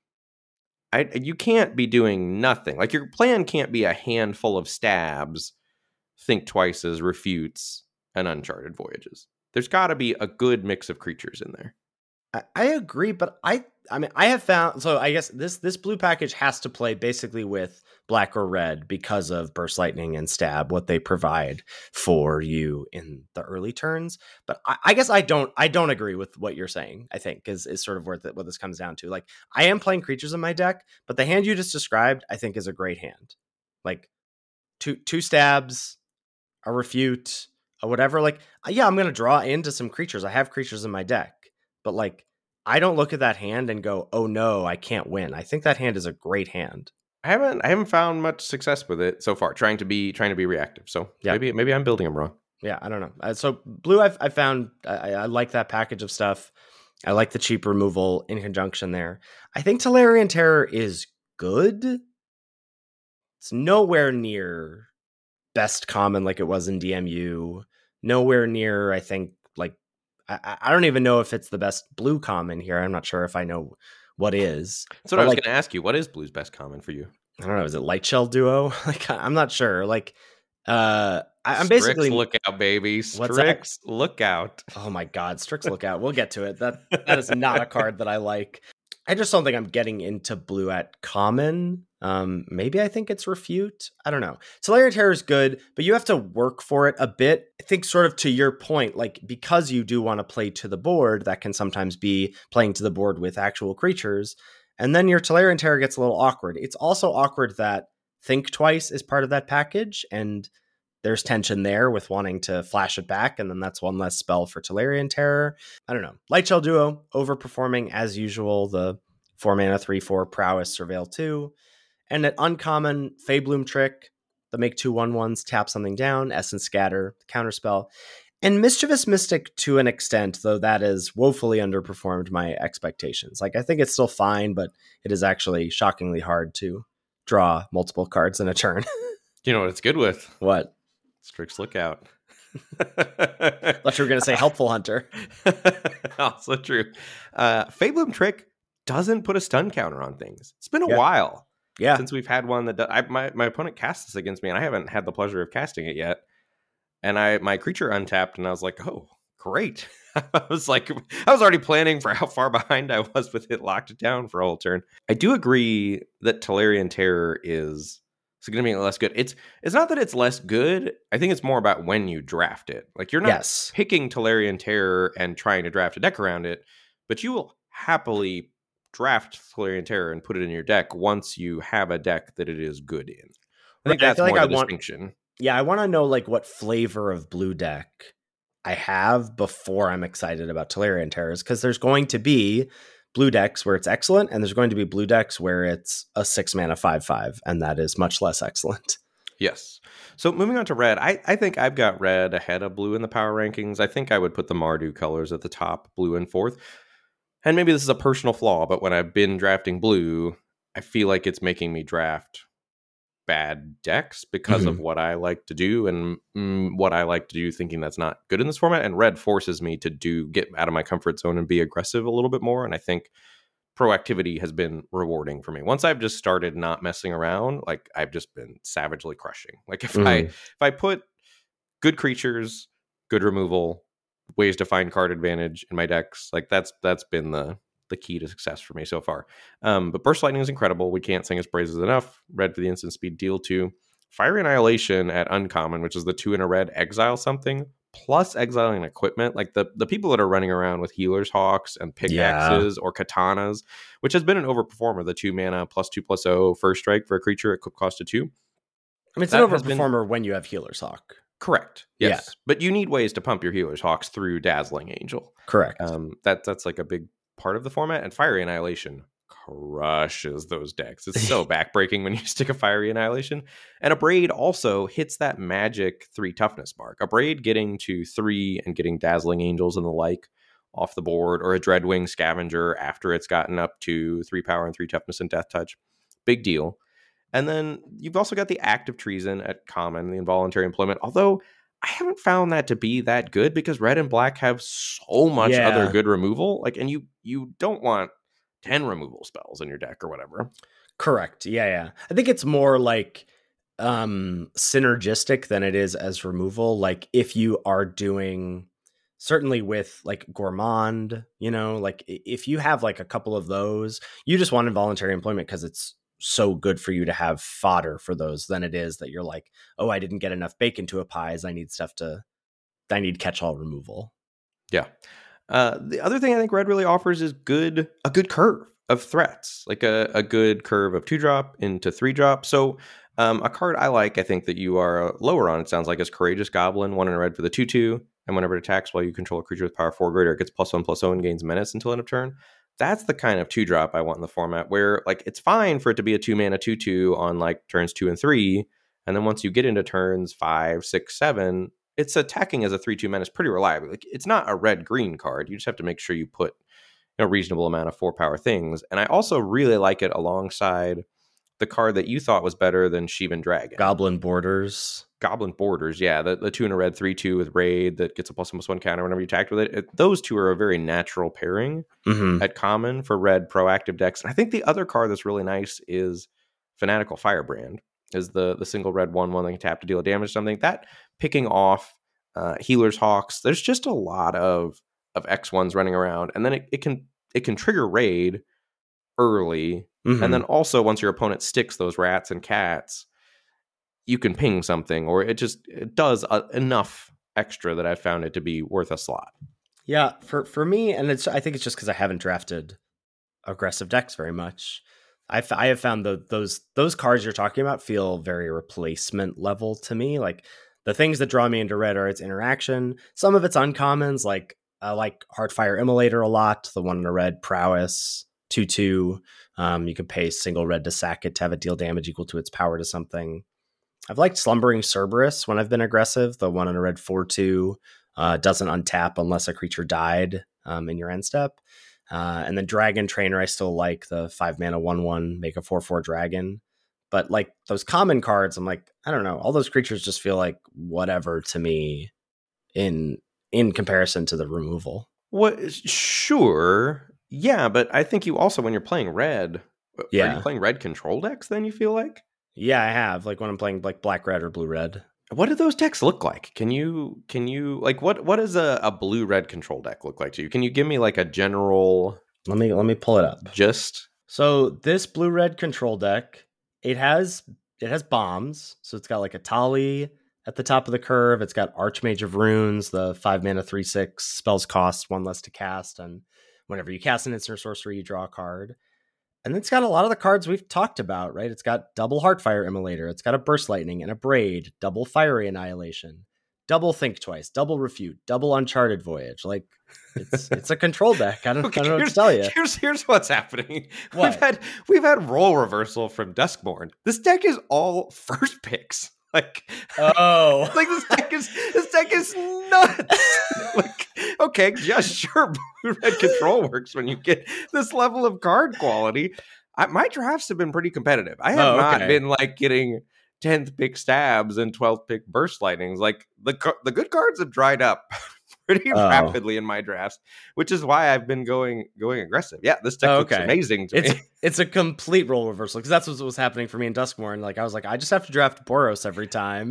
[SPEAKER 2] You can't be doing nothing. Like, your plan can't be a handful of stabs, Think Twice's, Refutes, and Uncharted Voyages. There's got to be a good mix of creatures in there.
[SPEAKER 3] I agree, but I mean, I have found, so I guess this blue package has to play basically with black or red because of Burst Lightning and Stab, what they provide for you in the early turns. But I guess I don't agree with what you're saying, I think, is sort of what this comes down to. Like, I am playing creatures in my deck, but the hand you just described, I think, is a great hand. Like, two stabs, a Refute, or whatever. Like, yeah, I'm going to draw into some creatures. I have creatures in my deck, but like, I don't look at that hand and go, oh no, I can't win. I think that hand is a great hand.
[SPEAKER 2] I haven't found much success with it so far, trying to be reactive. So yeah. maybe I'm building them wrong.
[SPEAKER 3] Yeah, I don't know. So blue, I found I like that package of stuff. I like the cheap removal in conjunction there. I think Tolarian Terror is good. It's nowhere near best common like it was in DMU. Nowhere near, I think, like, I don't even know if it's the best blue common here. I'm not sure if I know what is.
[SPEAKER 2] That's what I was going to ask you. What is blue's best common for you?
[SPEAKER 3] I don't know. Is it Light Shell Duo? Like, I'm not sure. Like, I I'm
[SPEAKER 2] Strix
[SPEAKER 3] basically
[SPEAKER 2] Lookout, baby.
[SPEAKER 3] What's that?
[SPEAKER 2] Strix Lookout.
[SPEAKER 3] Oh my God, Strix Lookout. We'll get to it. That is not a card that I like. I just don't think I'm getting into blue at common. Maybe I think it's Refute. I don't know. Tolarian Terror is good, but you have to work for it a bit. I think sort of to your point, like because you do want to play to the board, that can sometimes be playing to the board with actual creatures. And then your Tolarian Terror gets a little awkward. It's also awkward that Think Twice is part of that package, and there's tension there with wanting to flash it back, and then that's one less spell for Tolarian Terror. I don't know. Lightshell Duo, overperforming as usual. The 4-mana 3/4 Prowess Surveil 2. And at uncommon, Feybloom Trick, the make 2/1/1s, tap something down, Essence Scatter, Counterspell. And Mischievous Mystic to an extent, though that is woefully underperformed my expectations. Like, I think it's still fine, but it is actually shockingly hard to draw multiple cards in a turn.
[SPEAKER 2] You know what it's good with?
[SPEAKER 3] What?
[SPEAKER 2] Strix Lookout.
[SPEAKER 3] Thought you were going to say Helpful Hunter.
[SPEAKER 2] Also true. Feybloom Trick doesn't put a stun counter on things. It's been a while since we've had one that my opponent cast this against me, and I haven't had the pleasure of casting it yet. And my creature untapped, and I was like, oh, great. I was already planning for how far behind I was with it, locked it down for a whole turn. I do agree that Tolarian Terror is significantly less good. It's not that it's less good. I think it's more about when you draft it. Like, you're not picking Tolarian Terror and trying to draft a deck around it, but you will happily draft Tolarian Terror and put it in your deck once you have a deck that it is good in. I think that's more the distinction.
[SPEAKER 3] Yeah, I want to know like what flavor of blue deck I have before I'm excited about Tolarian Terrors, because there's going to be blue decks where it's excellent, and there's going to be blue decks where it's a 6-mana 5/5, and that is much less excellent.
[SPEAKER 2] Yes. So moving on to red, I think I've got red ahead of blue in the power rankings. I think I would put the Mardu colors at the top, blue in fourth. And maybe this is a personal flaw, but when I've been drafting blue, I feel like it's making me draft bad decks because of what I like to do and what I like to do thinking that's not good in this format. And red forces me to get out of my comfort zone and be aggressive a little bit more. And I think proactivity has been rewarding for me. Once I've just started not messing around, like I've just been savagely crushing. Like if I put good creatures, good removal, ways to find card advantage in my decks, like that's been the key to success for me so far. But Burst Lightning is incredible. We can't sing its praises enough. Red for the instant speed deal 2. Fiery Annihilation at uncommon, which is the 2 in a red, exile something, plus exiling equipment. Like the people that are running around with Healer's Hawks and pickaxes or katanas, which has been an overperformer, the 2 mana +2/+0 first strike for a creature at cost of 2.
[SPEAKER 3] I mean, it's an overperformer when you have Healer's Hawk.
[SPEAKER 2] Correct. Yes. Yeah. But you need ways to pump your Healer's Hawks through Dazzling Angel.
[SPEAKER 3] Correct.
[SPEAKER 2] That's like a big part of the format, and Fiery Annihilation crushes those decks. It's so backbreaking when you stick a Fiery Annihilation. And Abrade also hits that magic 3 toughness mark. Abrade getting to 3 and getting Dazzling Angels and the like off the board, or a Dreadwing Scavenger after it's gotten up to 3 power and 3 toughness and Death Touch. Big deal. And then you've also got the Act of Treason at common, the Involuntary Employment, although I haven't found that to be that good because red and black have so much other good removal. Like, and you don't want 10 removal spells in your deck or whatever.
[SPEAKER 3] Correct. Yeah. I think it's more like synergistic than it is as removal. Like if you are doing, certainly with like Gourmand, you know, like if you have like a couple of those, you just want Involuntary Employment because it's so good for you to have fodder for those than it is that you're like, oh, I didn't get enough bacon to a pies. I need catch-all removal.
[SPEAKER 2] Yeah. The other thing I think red really offers is a good curve of threats, like a good curve of 2-drop into 3-drop. So a card I like, I think that you are lower on, it sounds like, is Courageous Goblin, 1 in a red for the 2/2. And whenever it attacks while you control a creature with power 4 greater, it gets +1/+0 and gains menace until end of turn. That's the kind of 2-drop I want in the format where like it's fine for it to be a 2-mana 2/2 on like turns 2 and 3. And then once you get into turns 5, 6, 7, it's attacking as a 3/2 menace pretty reliably. Like it's not a red-green card. You just have to make sure you put a reasonable amount of 4-power things. And I also really like it alongside the card that you thought was better than Sheevan Dragon.
[SPEAKER 3] Goblin Borders,
[SPEAKER 2] yeah. The 2 in a red 3/2 with Raid that gets a +1/+1 counter whenever you attack with it. Those two are a very natural pairing at common for red proactive decks. And I think the other card that's really nice is Fanatical Firebrand. is the single red 1/1 that can tap to deal damage to something. That picking off Healer's Hawks, there's just a lot of X1s running around, and then it can trigger raid early, and then also once your opponent sticks those rats and cats, you can ping something, or it does enough extra that I found it to be worth a slot.
[SPEAKER 3] Yeah, for me, and I think it's just because I haven't drafted aggressive decks very much. I have found those cards you're talking about feel very replacement level to me. Like the things that draw me into red are its interaction. Some of its uncommons, like I like Heartfire Immolator a lot. The one in a red, Prowess 2/2. You can pay single red to sack it to have it deal damage equal to its power to something. I've liked Slumbering Cerberus when I've been aggressive. The one in a red 4/2 doesn't untap unless a creature died in your end step. And then Dragon Trainer, I still like the 5 mana 1/1, make a 4/4 dragon. But like those common cards, I'm like, I don't know. All those creatures just feel like whatever to me in comparison to the removal.
[SPEAKER 2] What? Sure. Yeah, but I think you also, when you're playing red, are you playing red control decks then, you feel like?
[SPEAKER 3] Yeah, I have. Like when I'm playing like black-red or blue-red.
[SPEAKER 2] What do those decks look like? Can you like what does a blue-red control deck look like to you? Can you give me like a general?
[SPEAKER 3] Let me pull it up.
[SPEAKER 2] Just
[SPEAKER 3] so this blue-red control deck, it has bombs. So it's got like a Tali at the top of the curve. It's got Archmage of Runes, the 5 mana 3/6 spells cost 1 less to cast, and whenever you cast an instant or sorcery, you draw a card. And it's got a lot of the cards we've talked about, right? It's got double Heartfire Immolator. It's got a Burst Lightning and a Braid, double Fiery Annihilation, double Think Twice, double Refute, double Uncharted Voyage. Like it's a control deck. I don't know what to tell you.
[SPEAKER 2] Here's what's happening.
[SPEAKER 3] What?
[SPEAKER 2] We've had role reversal from Duskmourn. This deck is all first picks. Like,
[SPEAKER 3] oh,
[SPEAKER 2] like this deck is nuts. Like, okay, yeah, sure, blue-red control works when you get this level of card quality. My drafts have been pretty competitive. I have not been like getting 10th pick stabs and 12th pick burst lightnings. Like the good cards have dried up pretty rapidly in my drafts, which is why I've been going aggressive. Yeah, this deck looks amazing to me.
[SPEAKER 3] It's a complete role reversal, because that's what was happening for me in Duskmourn. Like I was like, I just have to draft Boros every time.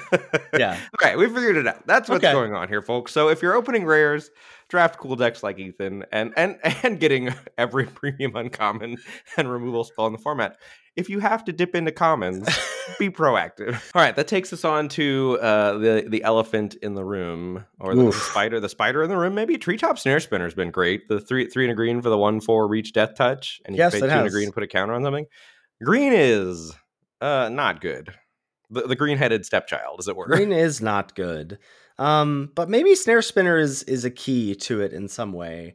[SPEAKER 3] Yeah.
[SPEAKER 2] Okay, we figured it out. That's what's going on here, folks. So if you're opening rares, draft cool decks like Ethan and getting every premium uncommon and removal spell in the format. If you have to dip into commons, be proactive. All right, that takes us on to the elephant in the room, or the spider in the room. Maybe Treetop Snare Spinner has been great. The 3 and a green for the 1/4 reach Death Touch, and you pay 2 and a green to put a counter on something. Green is not good. The green-headed stepchild, as it were.
[SPEAKER 3] Green is not good. But maybe Snare Spinner is a key to it in some way.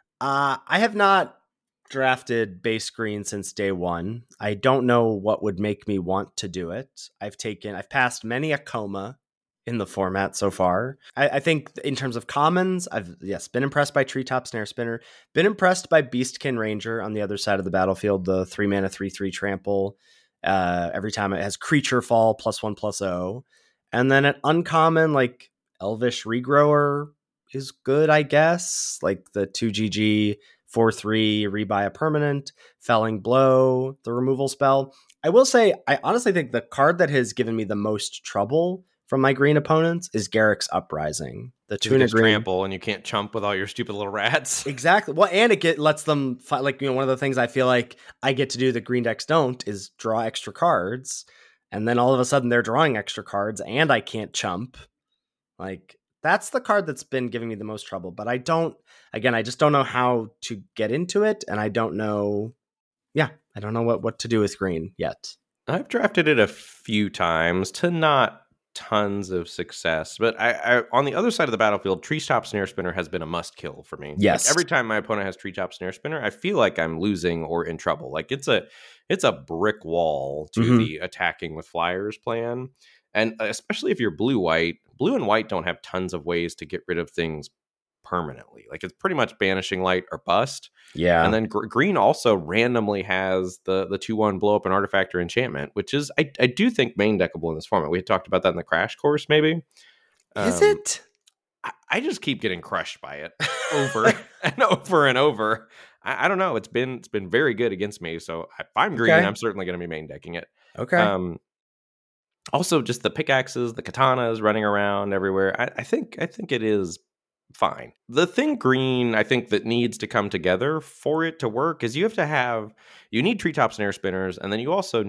[SPEAKER 3] I have not drafted base green since day one. I don't know what would make me want to do it. I've passed many a coma in the format so far. I think in terms of commons, I've been impressed by Treetop Snare Spinner, been impressed by Beastkin Ranger on the other side of the battlefield, the 3 mana 3/3 trample. Every time it has creature fall +1/+0. And then an uncommon like Elvish Regrower is good, I guess. Like the 2GG 4/3 rebuy a permanent, Felling Blow, the removal spell. I will say, I honestly think the card that has given me the most trouble from my green opponents is Garruk's Uprising. The 2 and a green
[SPEAKER 2] trample, and you can't chump with all your stupid little rats.
[SPEAKER 3] Exactly. Well, and it lets them fight. Like, one of the things I feel like I get to do that green decks don't is draw extra cards, and then all of a sudden they're drawing extra cards, and I can't chump. Like, that's the card that's been giving me the most trouble. But I just don't know how to get into it, and I don't know what to do with green yet.
[SPEAKER 2] I've drafted it a few times to not tons of success, but I on the other side of the battlefield, Treetop Snare Spinner has been a must kill for me.
[SPEAKER 3] Yes.
[SPEAKER 2] Like, every time my opponent has Treetop Snare Spinner, I feel like I'm losing or in trouble. Like it's a brick wall to the attacking with flyers plan. And especially if you're blue and white don't have tons of ways to get rid of things permanently. Like it's pretty much banishing light or bust.
[SPEAKER 3] Yeah.
[SPEAKER 2] And then green also randomly has the 2/1 blow up an artifact or enchantment, which is I do think main deckable in this format. We had talked about that in the crash course, maybe.
[SPEAKER 3] Is it?
[SPEAKER 2] I just keep getting crushed by it over and over and over. I don't know. It's been very good against me. So if I'm green, I'm certainly going to be main decking it.
[SPEAKER 3] Okay.
[SPEAKER 2] Also, just the pickaxes, the katanas running around everywhere. I think it is fine. The thing green, I think, that needs to come together for it to work is you need treetops and air spinners, and then you also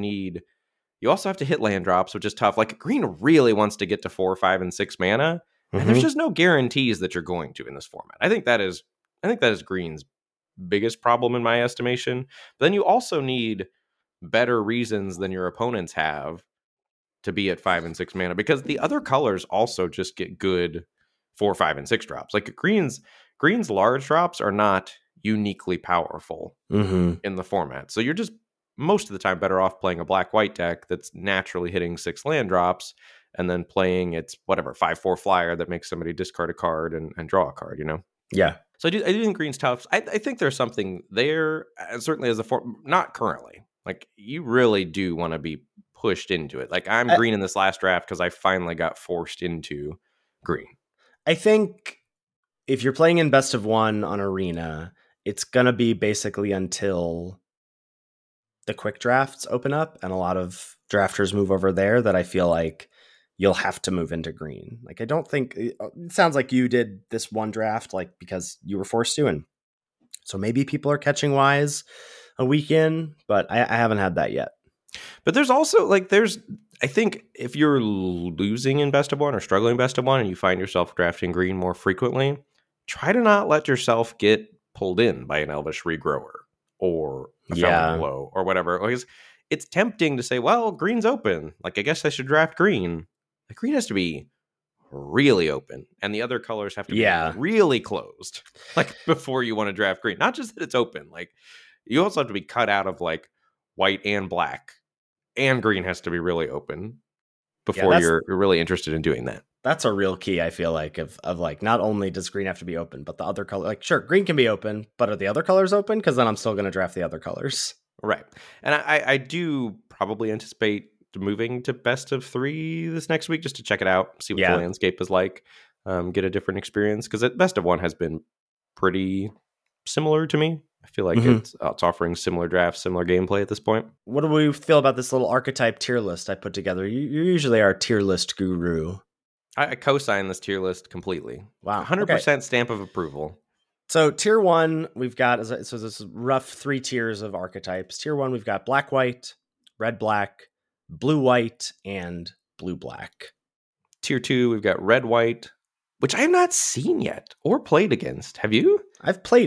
[SPEAKER 2] have to hit land drops, which is tough. Like green really wants to get to 4, 5, and 6 mana, and there's just no guarantees that you're going to in this format. I think that is green's biggest problem in my estimation. But then you also need better reasons than your opponents have to be at 5 and 6 mana, because the other colors also just get good 4, 5, and 6 drops. Like green's large drops are not uniquely powerful in the format. So you're just most of the time better off playing a black-white deck that's naturally hitting 6 land drops, and then playing its 5/4 flyer that makes somebody discard a card and draw a card,
[SPEAKER 3] Yeah.
[SPEAKER 2] So I do think green's tough. I think there's something there, certainly as a form, not currently. Like you really do want to be pushed into it. Like I'm green in this last draft because I finally got forced into green.
[SPEAKER 3] I think if you're playing in best of one on Arena, it's going to be basically until the quick drafts open up and a lot of drafters move over there that I feel like you'll have to move into green. Like, I don't think it sounds like you did this one draft, like because you were forced to. And so maybe people are catching Wise a week in, but I haven't had that yet.
[SPEAKER 2] But there's also I think if you're losing in best of one or struggling in best of one and you find yourself drafting green more frequently, try to not let yourself get pulled in by an Elvish Regrower or a Felling Blow or whatever. Because it's tempting to say, well, green's open. Like, I guess I should draft green. Like, green has to be really open and the other colors have to be really closed, like, before you want to draft green. Not just that it's open. Like, you also have to be cut out of, like, white and black. And green has to be really open before you're really interested in doing that.
[SPEAKER 3] That's a real key, I feel like, of like, not only does green have to be open, but the other color, like, sure, green can be open, but are the other colors open? Because then I'm still going to draft the other colors.
[SPEAKER 2] Right. And I do probably anticipate moving to best of 3 this next week just to check it out, see what the landscape is like, get a different experience. Because best of one has been pretty similar to me. I feel like it's offering similar drafts, similar gameplay at this point. What
[SPEAKER 3] do we feel about this little archetype tier list I put together? You usually are tier list guru.
[SPEAKER 2] I co-sign this tier list completely.
[SPEAKER 3] Wow.
[SPEAKER 2] 100% stamp of approval.
[SPEAKER 3] So tier 1, we've got, so this is rough 3 tiers of archetypes. Tier 1, we've got black-white, red-black, blue-white, and blue-black.
[SPEAKER 2] Tier 2, we've got red-white, which I have not seen yet or played against. Have you?
[SPEAKER 3] I've played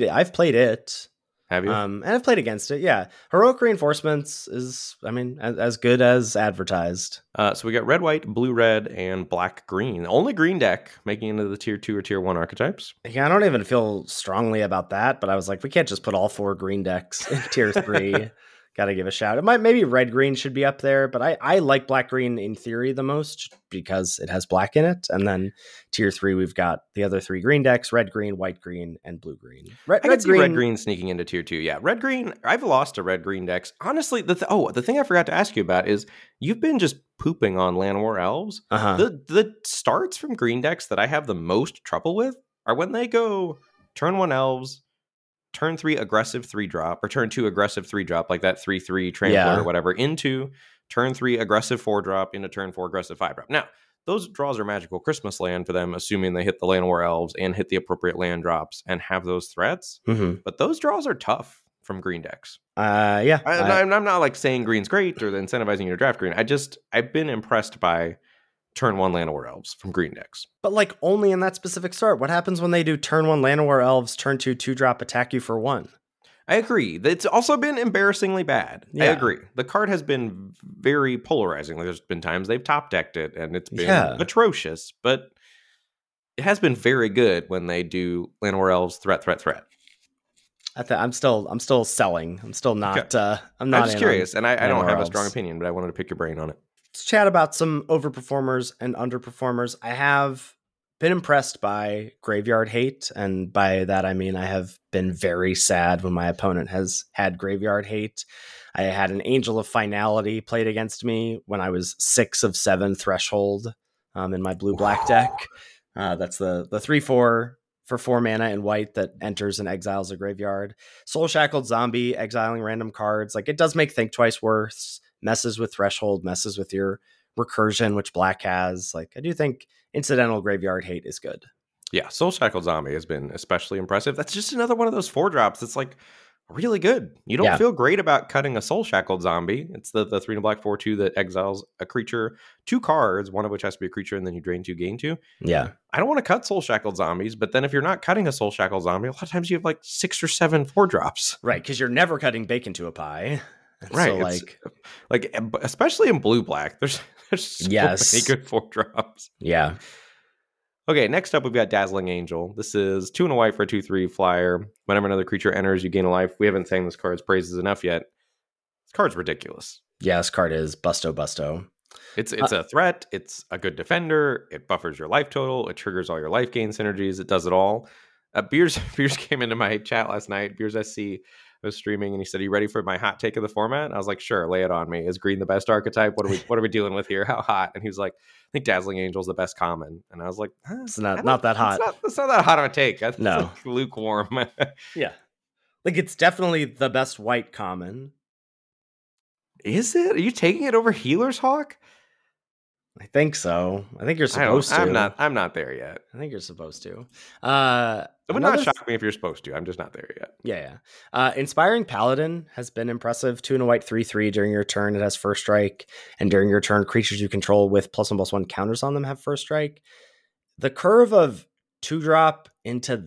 [SPEAKER 3] it.
[SPEAKER 2] Have you?
[SPEAKER 3] And I've played against it, yeah. Heroic Reinforcements is, I mean, as good as advertised.
[SPEAKER 2] So we got red, white, blue, red, and black, green. Only green deck making into the tier 2 or tier 1 archetypes.
[SPEAKER 3] Yeah, I don't even feel strongly about that, but I was like, we can't just put all 4 green decks in tier 3. Got to give a shout. Maybe red green should be up there, but I like black green in theory the most because it has black in it. And then tier 3, we've got the other 3 green decks: red green, white green, and blue green.
[SPEAKER 2] I can see red green sneaking into tier 2. Yeah, red green. I've lost to red green decks. Honestly, the thing I forgot to ask you about is you've been just pooping on Llanowar Elves. The starts from green decks that I have the most trouble with are when they go turn 1 Elves, turn 3 aggressive 3-drop, or turn 2 aggressive 3-drop, like that 3/3 Trampler or whatever, into turn 3 aggressive 4-drop, into turn 4 aggressive 5-drop. Now, those draws are magical Christmas land for them, assuming they hit the Llanowar Elves and hit the appropriate land drops and have those threats. But those draws are tough from green decks. I'm not like saying green's great or incentivizing you to draft green. I've been impressed by turn 1 Llanowar Elves from green decks.
[SPEAKER 3] But like only in that specific start. What happens when they do turn 1 Llanowar Elves, turn 2 2-drop, attack you for 1?
[SPEAKER 2] I agree. It's also been embarrassingly bad. Yeah. I agree. The card has been very polarizing. There's been times they've top decked it and it's been atrocious, but it has been very good when they do Llanowar Elves threat.
[SPEAKER 3] I'm still selling. I'm still not.
[SPEAKER 2] Okay. I'm just curious, and I don't have a strong opinion, but I wanted to pick your brain on it.
[SPEAKER 3] Let's chat about some overperformers and underperformers. I have been impressed by Graveyard Hate, and by that I mean I have been very sad when my opponent has had Graveyard Hate. I had an Angel of Finality played against me when I was 6 of 7 Threshold in my blue-black deck. That's the 3/4 for 4 mana in white that enters and exiles a graveyard. Soul Shackled Zombie, exiling random cards. Like, it does make Think Twice worse. Messes with Threshold, messes with your recursion, which black has. Like, I do think incidental graveyard hate is good.
[SPEAKER 2] Yeah, Soul Shackled Zombie has been especially impressive. That's just another one of those 4-drops that's like really good. You don't feel great about cutting a Soul Shackled Zombie. It's the 3 and a black 4/2 that exiles a creature, 2 cards, one of which has to be a creature, and then you drain 2, gain 2.
[SPEAKER 3] Yeah.
[SPEAKER 2] I don't want to cut Soul Shackled Zombies, but then if you're not cutting a Soul Shackled Zombie, a lot of times you have like 6 or 7 4-drops.
[SPEAKER 3] Right, because you're never cutting bacon to a pie.
[SPEAKER 2] Right.
[SPEAKER 3] So
[SPEAKER 2] like especially in blue-black, there's so many good 4-drops.
[SPEAKER 3] Yeah.
[SPEAKER 2] Okay, next up, we've got Dazzling Angel. This is 2 and a white for a 2/3 flyer. Whenever another creature enters, you gain a life. We haven't sang this card's praises enough yet. This card's ridiculous.
[SPEAKER 3] Yeah, this card is busto.
[SPEAKER 2] It's a threat. It's a good defender. It buffers your life total. It triggers all your life gain synergies. It does it all. Beers came into my chat last night. Beers SC was streaming, and he said, "Are you ready for my hot take of the format?" And I was like, "Sure, lay it on me. Is green the best archetype? What are we dealing with here? How hot?" And he was like, "I think Dazzling Angel is the best common." And I was like,
[SPEAKER 3] "It's not that hot.
[SPEAKER 2] It's not that hot of a take. That's
[SPEAKER 3] no,
[SPEAKER 2] like lukewarm."
[SPEAKER 3] Yeah, like it's definitely the best white common.
[SPEAKER 2] Is it? Are you taking it over Healer's Hawk?
[SPEAKER 3] I think so. I think you're supposed to.
[SPEAKER 2] I'm not there yet.
[SPEAKER 3] I think you're supposed to.
[SPEAKER 2] It would not shock me if you're supposed to. I'm just not there yet.
[SPEAKER 3] Yeah. Inspiring Paladin has been impressive. 2 and a white 3/3 during your turn. It has first strike, and during your turn, creatures you control with +1/+1 counters on them have first strike. The curve of 2-drop into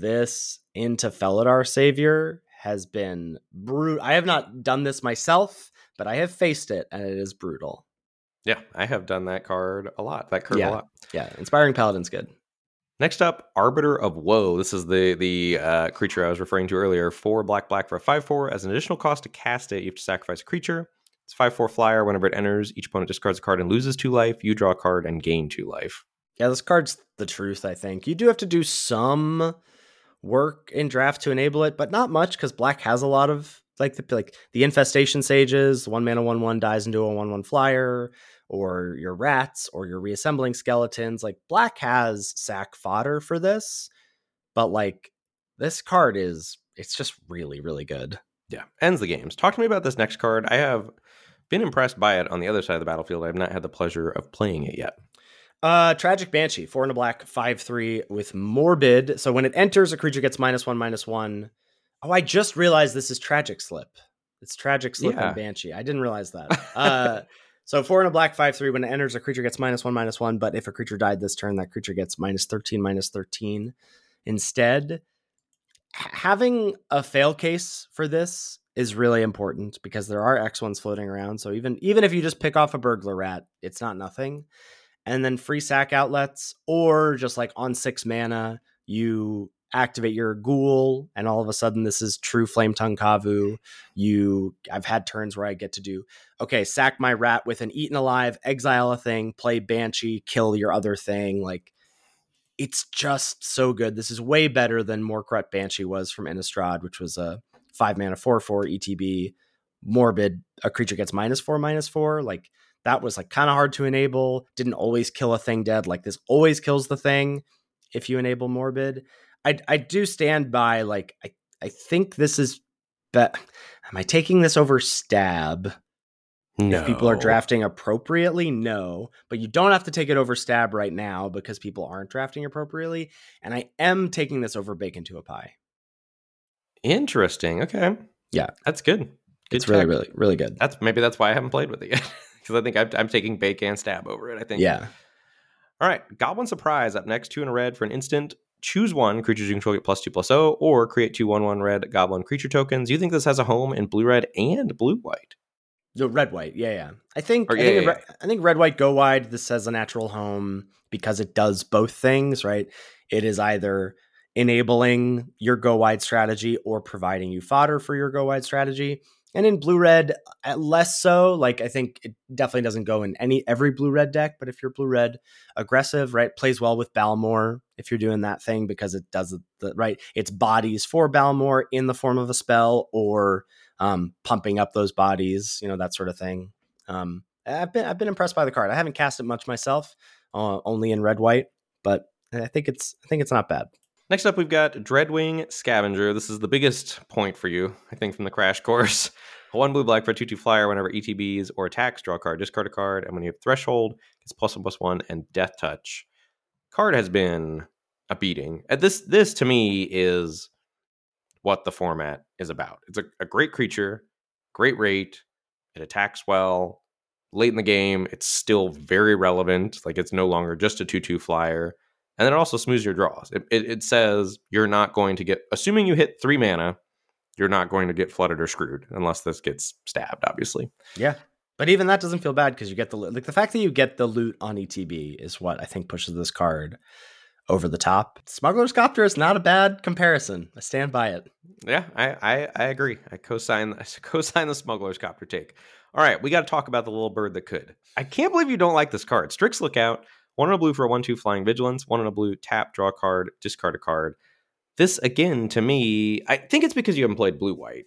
[SPEAKER 3] Felidar Savior has been brutal. I have not done this myself, but I have faced it, and it is brutal.
[SPEAKER 2] Yeah, I have done that card a lot. That curve a lot.
[SPEAKER 3] Yeah, Inspiring Paladin's good.
[SPEAKER 2] Next up, Arbiter of Woe. This is the creature I was referring to earlier. 4 black for a 5/4. As an additional cost to cast it, you have to sacrifice a creature. It's 5/4 flyer. Whenever it enters, each opponent discards a card and loses 2 life. You draw a card and gain 2 life.
[SPEAKER 3] Yeah, this card's the truth, I think. You do have to do some work in draft to enable it, but not much, because black has a lot of like the Infestation Sages. 1 mana 1/1 dies into a 1/1 flyer, or your rats, or your reassembling skeletons. Like, black has sack fodder for this, but like this card it's just really, really good.
[SPEAKER 2] Yeah, ends the games. Talk to me about this next card. I have been impressed by it on the other side of the battlefield. I have not had the pleasure of playing it yet.
[SPEAKER 3] Tragic Banshee, 4 and a black, 5/3 with Morbid. So when it enters, a creature gets -1/-1. Oh, I just realized this is Tragic Slip. It's Tragic Slip and Banshee. I didn't realize that. So 4 and a black, 5/3. When it enters, a creature gets -1/-1. But if a creature died this turn, that creature gets -13/-13 instead. Having a fail case for this is really important, because there are X1s floating around. So even if you just pick off a Burglar Rat, it's not nothing. And then free sack outlets, or just like on 6 mana, you activate your Ghoul, and all of a sudden this is true Flame Tongue Kavu. I've had turns where I get to do, okay, sack my rat with an Eaten Alive, exile a thing, play Banshee, kill your other thing. Like, it's just so good. This is way better than Morkrut Banshee was from Innistrad, which was a 5 mana 4/4 ETB. Morbid, a creature gets -4/-4. Like, that was like kind of hard to enable. Didn't always kill a thing dead. Like, this always kills the thing if you enable Morbid. I do stand by, like, I think this is am I taking this over Stab?
[SPEAKER 2] No.
[SPEAKER 3] If people are drafting appropriately, no. But you don't have to take it over Stab right now, because people aren't drafting appropriately. And I am taking this over Bacon to a Pie.
[SPEAKER 2] Interesting. Okay.
[SPEAKER 3] Yeah.
[SPEAKER 2] That's good.
[SPEAKER 3] It's really, really, really good.
[SPEAKER 2] Maybe that's why I haven't played with it yet. Because I think I'm taking Bake and Stab over it, I think.
[SPEAKER 3] Yeah.
[SPEAKER 2] All right. Goblin Surprise up next. 2 and a red for an instant. Choose one. Creatures you control get +2/+0, or create 2 1/1 red goblin creature tokens. You think this has a home in blue-red and blue-white?
[SPEAKER 3] The red-white. Yeah. I think red-white go wide. This has a natural home because it does both things, right? It is either enabling your go wide strategy or providing you fodder for your go wide strategy. And in blue-red, less so. Like, I think it definitely doesn't go in every blue-red deck, but if you're blue-red aggressive, right, plays well with Balmor if you're doing that thing, because it does right. It's bodies for Balmor in the form of a spell, or pumping up those bodies, that sort of thing. I've been impressed by the card. I haven't cast it much myself, only in red-white, but I think it's not bad.
[SPEAKER 2] Next up, we've got Dreadwing Scavenger. This is the biggest point for you, I think, from the crash course. A 1 blue black for a 2/2 flyer. Whenever ETBs or attacks, draw a card, discard a card. And when you have Threshold, it's +1/+1 and Death Touch. Card has been a beating. This to me is what the format is about. It's a great creature, great rate. It attacks well. Late in the game, it's still very relevant. Like, it's no longer just a 2/2 flyer. And then it also smooths your draws. It says you're not going to get, assuming you hit 3 mana, you're not going to get flooded or screwed unless this gets stabbed, obviously.
[SPEAKER 3] Yeah. But even that doesn't feel bad because you get the loot. Like, the fact that you get the loot on ETB is what I think pushes this card over the top. Smuggler's Copter is not a bad comparison. I stand by it.
[SPEAKER 2] Yeah, I agree. I co-sign the Smuggler's Copter take. All right, we got to talk about the little bird that could. I can't believe you don't like this card. Strix Lookout, 1 in a blue for a 1/2 flying vigilance, 1 in a blue, tap, draw a card, discard a card. This, again, to me, I think it's because you haven't played blue-white,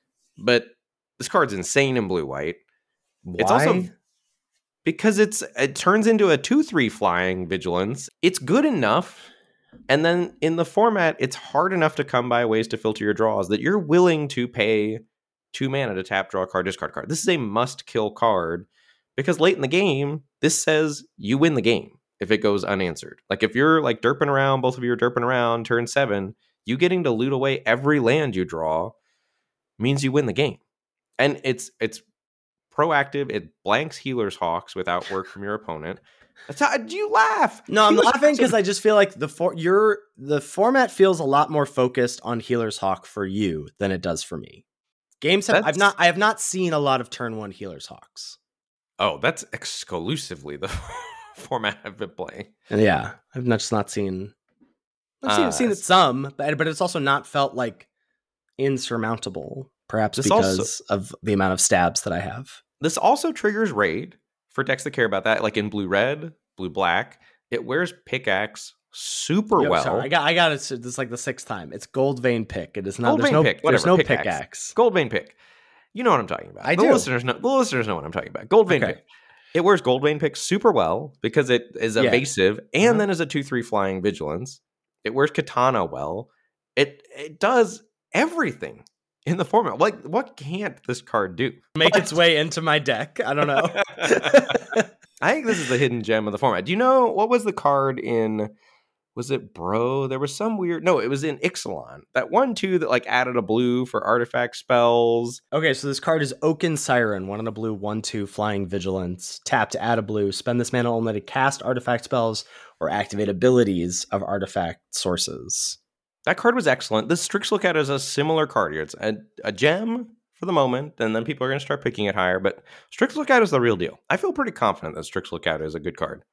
[SPEAKER 2] but this card's insane in blue-white.
[SPEAKER 3] Why?
[SPEAKER 2] It's also because it turns into a 2/3 flying vigilance. It's good enough, and then in the format, it's hard enough to come by ways to filter your draws that you're willing to pay 2 mana to tap, draw a card, discard a card. This is a must-kill card because late in the game, this says you win the game if it goes unanswered. Like, if you're like derping around, both of you are derping around, turn 7, you getting to loot away every land you draw means you win the game. And it's proactive. It blanks Healer's Hawks without work from your opponent. That's how, do you laugh?
[SPEAKER 3] No, I'm
[SPEAKER 2] Healer's
[SPEAKER 3] laughing
[SPEAKER 2] Hawks
[SPEAKER 3] because I just feel like the format feels a lot more focused on Healer's Hawk for you than it does for me. Games have I have not seen a lot of turn 1 Healer's Hawks.
[SPEAKER 2] Oh, that's exclusively the format I've been playing.
[SPEAKER 3] Yeah, I've just not seen. I've seen it some, but it's also not felt like insurmountable. Perhaps because of the amount of stabs that I have.
[SPEAKER 2] This also triggers raid for decks that care about that, like in blue-red, blue-black. It wears Pickaxe super well.
[SPEAKER 3] Sorry, I got it. This is like the 6th time. It's Goldvein Pick. It is not.
[SPEAKER 2] There's no
[SPEAKER 3] Pickaxe.
[SPEAKER 2] Goldvein Pick. You know what I'm talking about.
[SPEAKER 3] The
[SPEAKER 2] listeners know what I'm talking about. Goldvein Pick. It wears Goldvein Pick super well because it is evasive and then is a 2/3 flying vigilance. It wears Katana well. It does everything in the format. Like, what can't this card do?
[SPEAKER 3] Make its way into my deck. I don't know.
[SPEAKER 2] I think this is the hidden gem of the format. Do you know what was the card in? Was it Bro? There was some weird. No, it was in Ixalan. That 1/2 that like added a blue for artifact spells.
[SPEAKER 3] Okay, so this card is Oaken Siren, 1 in a blue, 1/2 flying vigilance. Tap to add a blue. Spend this mana only to cast artifact spells or activate abilities of artifact sources.
[SPEAKER 2] That card was excellent. This Strix Lookout is a similar card here. It's a gem for the moment, and then people are going to start picking it higher. But Strix Lookout is the real deal. I feel pretty confident that Strix Lookout is a good card.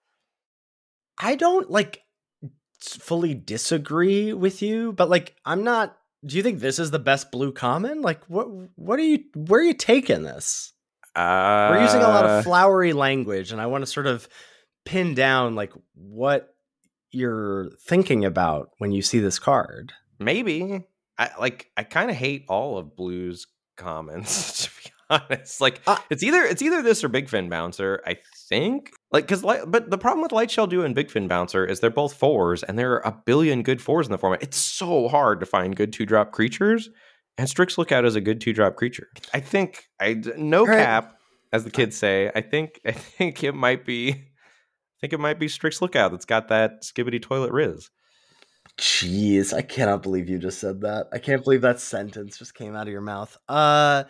[SPEAKER 3] I don't fully disagree with you, but I'm not. Do you think this is the best blue common? Like, where are you taking this? We're using a lot of flowery language, and I want to sort of pin down what you're thinking about when you see this card.
[SPEAKER 2] Maybe I kind of hate all of blue's commons, to be honest. It's either this or Big Fin Bouncer, I think. But the problem with Light Shell Duo and Big Fin Bouncer is they're both 4s, and there are a billion good 4s in the format. It's so hard to find good 2-drop creatures, and Strix Lookout is a good 2-drop creature. I think cap, as the kids say. I think it might be. I think it might be Strix Lookout that's got that Skibidi Toilet Riz.
[SPEAKER 3] Jeez, I cannot believe you just said that. I can't believe that sentence just came out of your mouth. I'll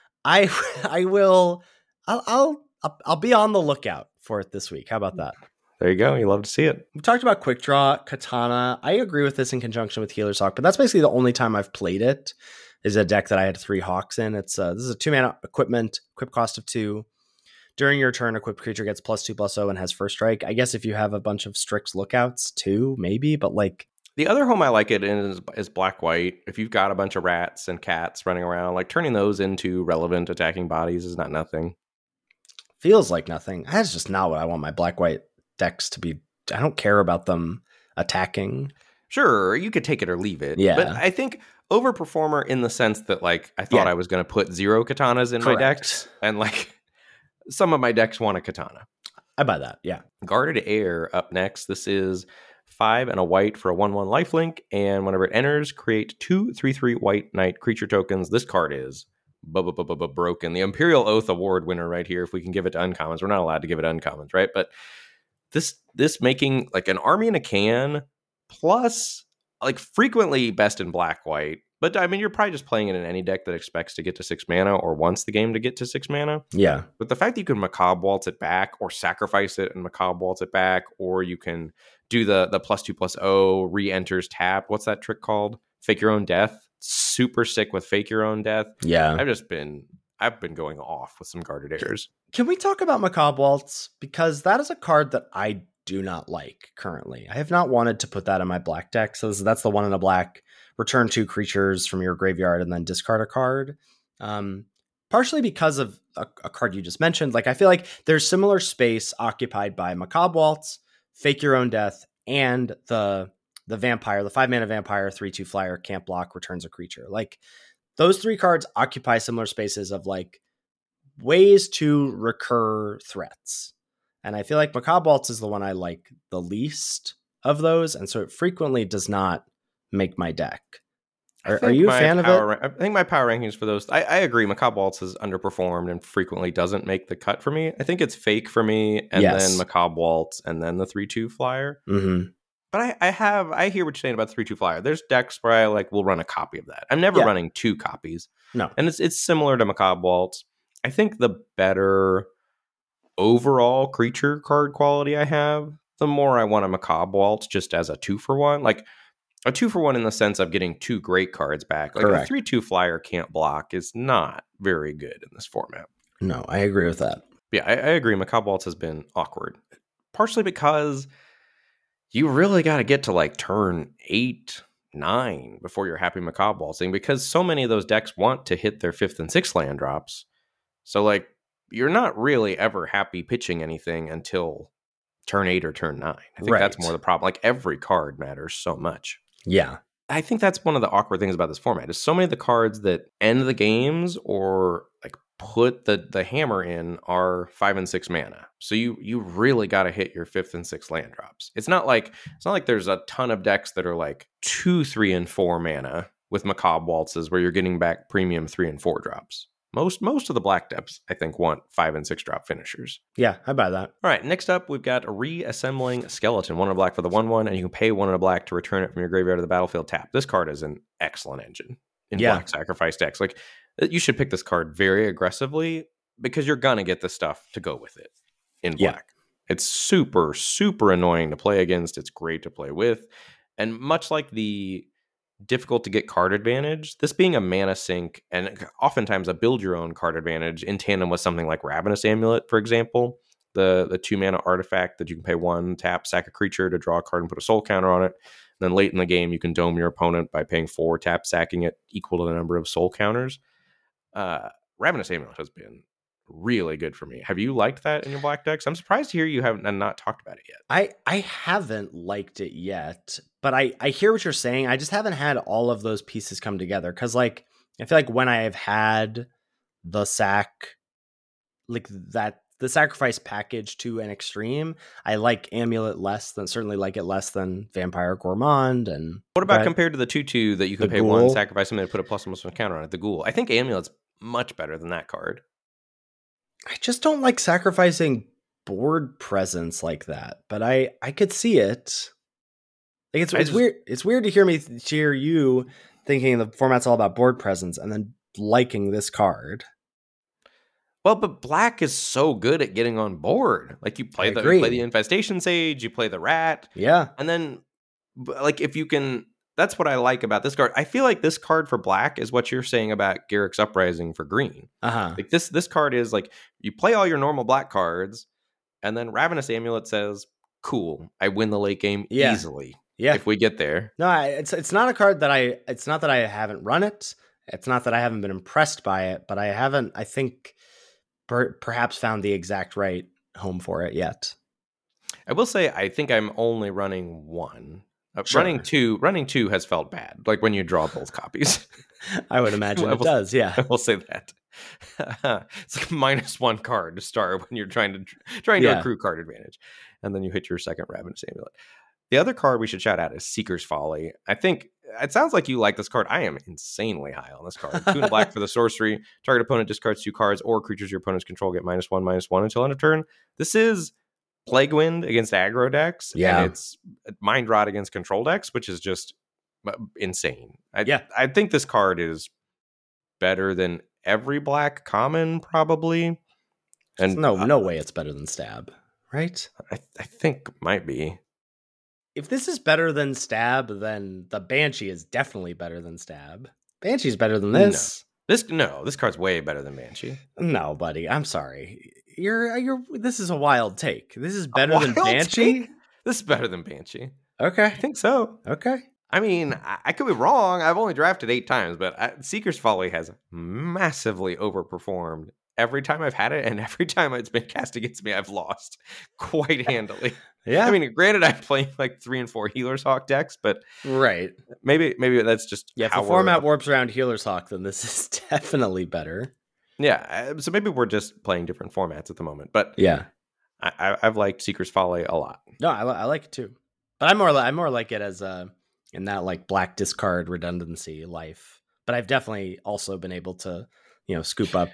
[SPEAKER 3] be on the lookout for it this week. How about that?
[SPEAKER 2] There you go. You love to see it.
[SPEAKER 3] We talked about Quick Draw, Katana. I agree with this in conjunction with Healer's Hawk, but that's basically the only time I've played it. Is a deck that I had 3 Hawks in. This is a 2-mana equipment, equip cost of 2. During your turn, equipped creature gets +2/+0 and has first strike. I guess if you have a bunch of Strix Lookouts too, maybe, but
[SPEAKER 2] the other home I like it in is black-white. If you've got a bunch of rats and cats running around, turning those into relevant attacking bodies is not nothing.
[SPEAKER 3] Feels like nothing. That's just not what I want my black-white decks to be. I don't care about them attacking.
[SPEAKER 2] Sure, you could take it or leave it.
[SPEAKER 3] Yeah.
[SPEAKER 2] But I think overperformer in the sense that I thought I was going to put 0 katanas in my decks, and some of my decks want a katana.
[SPEAKER 3] I buy that, yeah.
[SPEAKER 2] Guarded Air up next. This is 5 and a white for a 1/1 lifelink, and whenever it enters, create 2 3/3 white knight creature tokens. This card is broken. The Imperial Oath Award winner right here. If we can give it to uncommons, we're not allowed to give it uncommons, right? But this making like an army in a can plus like frequently best in black white. But I mean, you're probably just playing it in any deck that expects to get to 6 mana or wants the game to get to 6 mana.
[SPEAKER 3] Yeah.
[SPEAKER 2] But the fact that you can Macabre Waltz it back or sacrifice it and Macabre Waltz it back, or you can do the +2/+0 re-enters tap. What's that trick called? Fake Your Own Death. Super sick with Fake Your Own Death.
[SPEAKER 3] Yeah.
[SPEAKER 2] I've been going off with some Guarded Heirs.
[SPEAKER 3] Can we talk about Macabre Waltz? Because that is a card that I do not like currently. I have not wanted to put that in my black deck. So that's the 1 in a black. Return 2 creatures from your graveyard and then discard a card. Partially because of a card you just mentioned. Like, I feel like there's similar space occupied by Macabre Waltz, Fake Your Own Death, and the vampire, the 5 mana vampire, 3/2 flyer, can't block, returns a creature. Like, those 3 cards occupy similar spaces of like ways to recur threats. And I feel like Macabre Waltz is the one I like the least of those. And so it frequently does not make my deck. Are you a fan of it?
[SPEAKER 2] I think my power rankings for those, I agree. Macabre Waltz has underperformed and frequently doesn't make the cut for me. I think it's Fake for me, and then Macabre Waltz, and then the 3/2 flyer.
[SPEAKER 3] Mm-hmm.
[SPEAKER 2] But I hear what you're saying about the 3/2 flyer. There's decks where I like will run a copy of that. I'm never running 2 copies.
[SPEAKER 3] No,
[SPEAKER 2] and it's similar to Macabre Waltz. I think the better overall creature card quality I have, the more I want a Macabre Waltz just as a 2-for-1. Like a 2-for-1 in the sense of getting 2 great cards back. Like
[SPEAKER 3] correct.
[SPEAKER 2] A 3/2 flyer can't block is not very good in this format.
[SPEAKER 3] No, I agree with that.
[SPEAKER 2] Yeah, I agree. Macabre Waltz has been awkward. Partially because you really got to get to like turn 8, 9 before you're happy Macabre Waltzing, because so many of those decks want to hit their 5th and 6th land drops. So like you're not really ever happy pitching anything until turn 8 or turn 9. I think that's more the problem. Like every card matters so much.
[SPEAKER 3] Yeah.
[SPEAKER 2] I think that's one of the awkward things about this format is so many of the cards that end the games or like put the hammer in are 5 and 6 mana. So you really got to hit your 5th and 6th land drops. It's not like there's a ton of decks that are like 2, 3, and 4 mana with Macabre Waltzes where you're getting back premium 3 and 4 drops. Most of the black decks, I think, want 5 and 6 drop finishers.
[SPEAKER 3] Yeah, I buy that.
[SPEAKER 2] All right, next up, we've got Reassembling Skeleton. 1 in a black for the 1/1, and you can pay 1 in a black to return it from your graveyard to the battlefield tap. This card is an excellent engine in black sacrifice decks. Like, you should pick this card very aggressively because you're going to get the stuff to go with it in black. It's super, super annoying to play against. It's great to play with. And much like the difficult to get card advantage, this being a mana sink and oftentimes a build your own card advantage in tandem with something like Ravenous Amulet, for example, the 2 mana artifact that you can pay 1 tap, sack a creature to draw a card and put a soul counter on it. And then late in the game, you can dome your opponent by paying 4 tap, sacking it equal to the number of soul counters. Ravenous Amulet has been really good for me. Have you liked that in your black decks? I'm surprised to hear you haven't not talked about it yet.
[SPEAKER 3] I haven't liked it yet, but I hear what you're saying. I just haven't had all of those pieces come together. Cause like, I feel like when I have had the sack, like that, the sacrifice package to an extreme, I like Amulet certainly like it less than Vampire Gourmand. And
[SPEAKER 2] what about compared to the 2/2 that you can pay
[SPEAKER 3] Ghoul?
[SPEAKER 2] 1, sacrifice something to put a +1/+1 counter on it, the Ghoul? I think Amulet's much better than that card.
[SPEAKER 3] I just don't like sacrificing board presence like that, but I could see it. Like it's weird. It's weird to hear you thinking the format's all about board presence and then liking this card.
[SPEAKER 2] Well, but black is so good at getting on board. Like you play the Infestation Sage, you play the Rat.
[SPEAKER 3] Yeah.
[SPEAKER 2] And then like if you can, that's what I like about this card. I feel like this card for black is what you're saying about Garruk's Uprising for green. Like this card is like you play all your normal black cards, and then Ravenous Amulet says, "Cool, I win the late game easily." Yeah, if we get there.
[SPEAKER 3] No, it's not a card that it's not that I haven't run it. It's not that I haven't been impressed by it, but I haven't. I think perhaps found the exact right home for it yet.
[SPEAKER 2] I will say I think I'm only running 1. Sure. Running two has felt bad. Like when you draw both copies.
[SPEAKER 3] I would imagine it does. Yeah,
[SPEAKER 2] I will say that. It's like -1 card to start when you're trying to accrue card advantage, and then you hit your second Ravenous Amulet. The other card we should shout out is Seeker's Folly. I think it sounds like you like this card. I am insanely high on this card. 2 and black for the sorcery. Target opponent discards 2 cards or creatures your opponents control get -1/-1 until end of turn. This is Plague Wind against aggro decks.
[SPEAKER 3] Yeah.
[SPEAKER 2] And it's Mind Rot against control decks, which is just insane. I think this card is better than every black common, probably. And
[SPEAKER 3] no way it's better than Stab, right?
[SPEAKER 2] I think might be.
[SPEAKER 3] If this is better than Stab, then the Banshee is definitely better than Stab. Banshee's better than this.
[SPEAKER 2] This card's way better than Banshee.
[SPEAKER 3] No, buddy, I'm sorry. This is a wild take. This is better than Banshee?
[SPEAKER 2] Take? This is better than Banshee.
[SPEAKER 3] Okay.
[SPEAKER 2] I think so.
[SPEAKER 3] Okay.
[SPEAKER 2] I mean, I could be wrong. I've only drafted 8 times, but Seeker's Folly has massively overperformed every time I've had it, and every time it's been cast against me, I've lost quite handily.
[SPEAKER 3] Yeah.
[SPEAKER 2] I mean, granted, I play like 3 and 4 Healer's Hawk decks, but
[SPEAKER 3] right.
[SPEAKER 2] Maybe that's just
[SPEAKER 3] if the format warps around Healer's Hawk, then this is definitely better.
[SPEAKER 2] Yeah, so maybe we're just playing different formats at the moment, but
[SPEAKER 3] yeah,
[SPEAKER 2] I've liked Seeker's Folly a lot.
[SPEAKER 3] No, I like it too, but I'm more like it as in that like black discard redundancy life. But I've definitely also been able to scoop up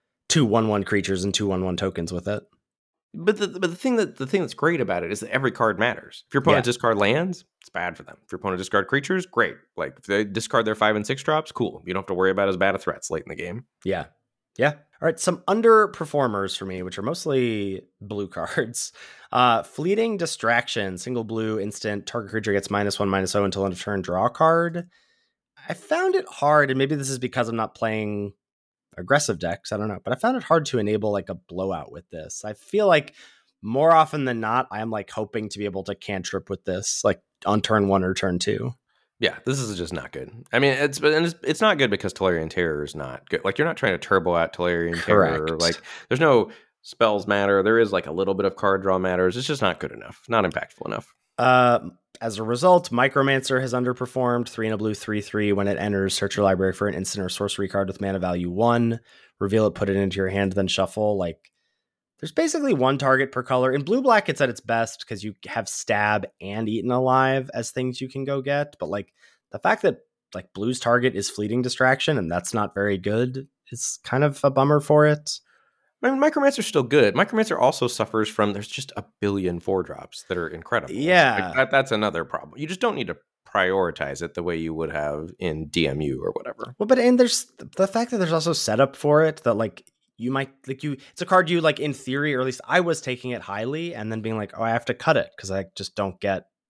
[SPEAKER 3] 2 1/1 creatures and 2 1/1 tokens with it.
[SPEAKER 2] But the thing that's great about it is that every card matters. If your opponent discard lands, it's bad for them. If your opponent discard creatures, great. Like if they discard their 5 and 6 drops, cool. You don't have to worry about as bad of threats late in the game.
[SPEAKER 3] Yeah. Yeah. All right. Some underperformers for me, which are mostly blue cards. Fleeting Distraction, single blue instant. Target creature gets -1/-0 until end of turn. Draw a card. I found it hard, and maybe this is because I'm not playing aggressive decks. I don't know, but I found it hard to enable like a blowout with this. I feel like more often than not, I'm like hoping to be able to cantrip with this, like on turn 1 or turn 2.
[SPEAKER 2] Yeah, this is just not good. I mean, it's not good because Tolarian Terror is not good. Like, you're not trying to turbo out Tolarian Terror. Like, there's no spells matter. There is like a little bit of card draw matters. It's just not good enough. Not impactful enough.
[SPEAKER 3] As a result, Micromancer has underperformed. 3 and a blue, 3/3. When it enters, search your library for an instant or sorcery card with mana value 1. Reveal it, put it into your hand, then shuffle. Like, there's basically 1 target per color. In blue-black, it's at its best because you have Stab and Eaten Alive as things you can go get. But like the fact that like blue's target is Fleeting Distraction and that's not very good is kind of a bummer for it.
[SPEAKER 2] I mean, Micromancer's still good. Micromancer also suffers from there's just a billion 4-drops that are incredible.
[SPEAKER 3] Yeah.
[SPEAKER 2] Like that's another problem. You just don't need to prioritize it the way you would have in DMU or whatever.
[SPEAKER 3] Well, and there's the fact that there's also setup for it that like you might like it's a card you like in theory, or at least I was taking it highly and then being like, oh, I have to cut it because I just didn't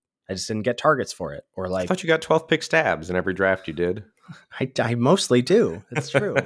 [SPEAKER 3] get targets for it. Or like,
[SPEAKER 2] I thought you got 12 pick stabs in every draft you did.
[SPEAKER 3] I mostly do. It's true.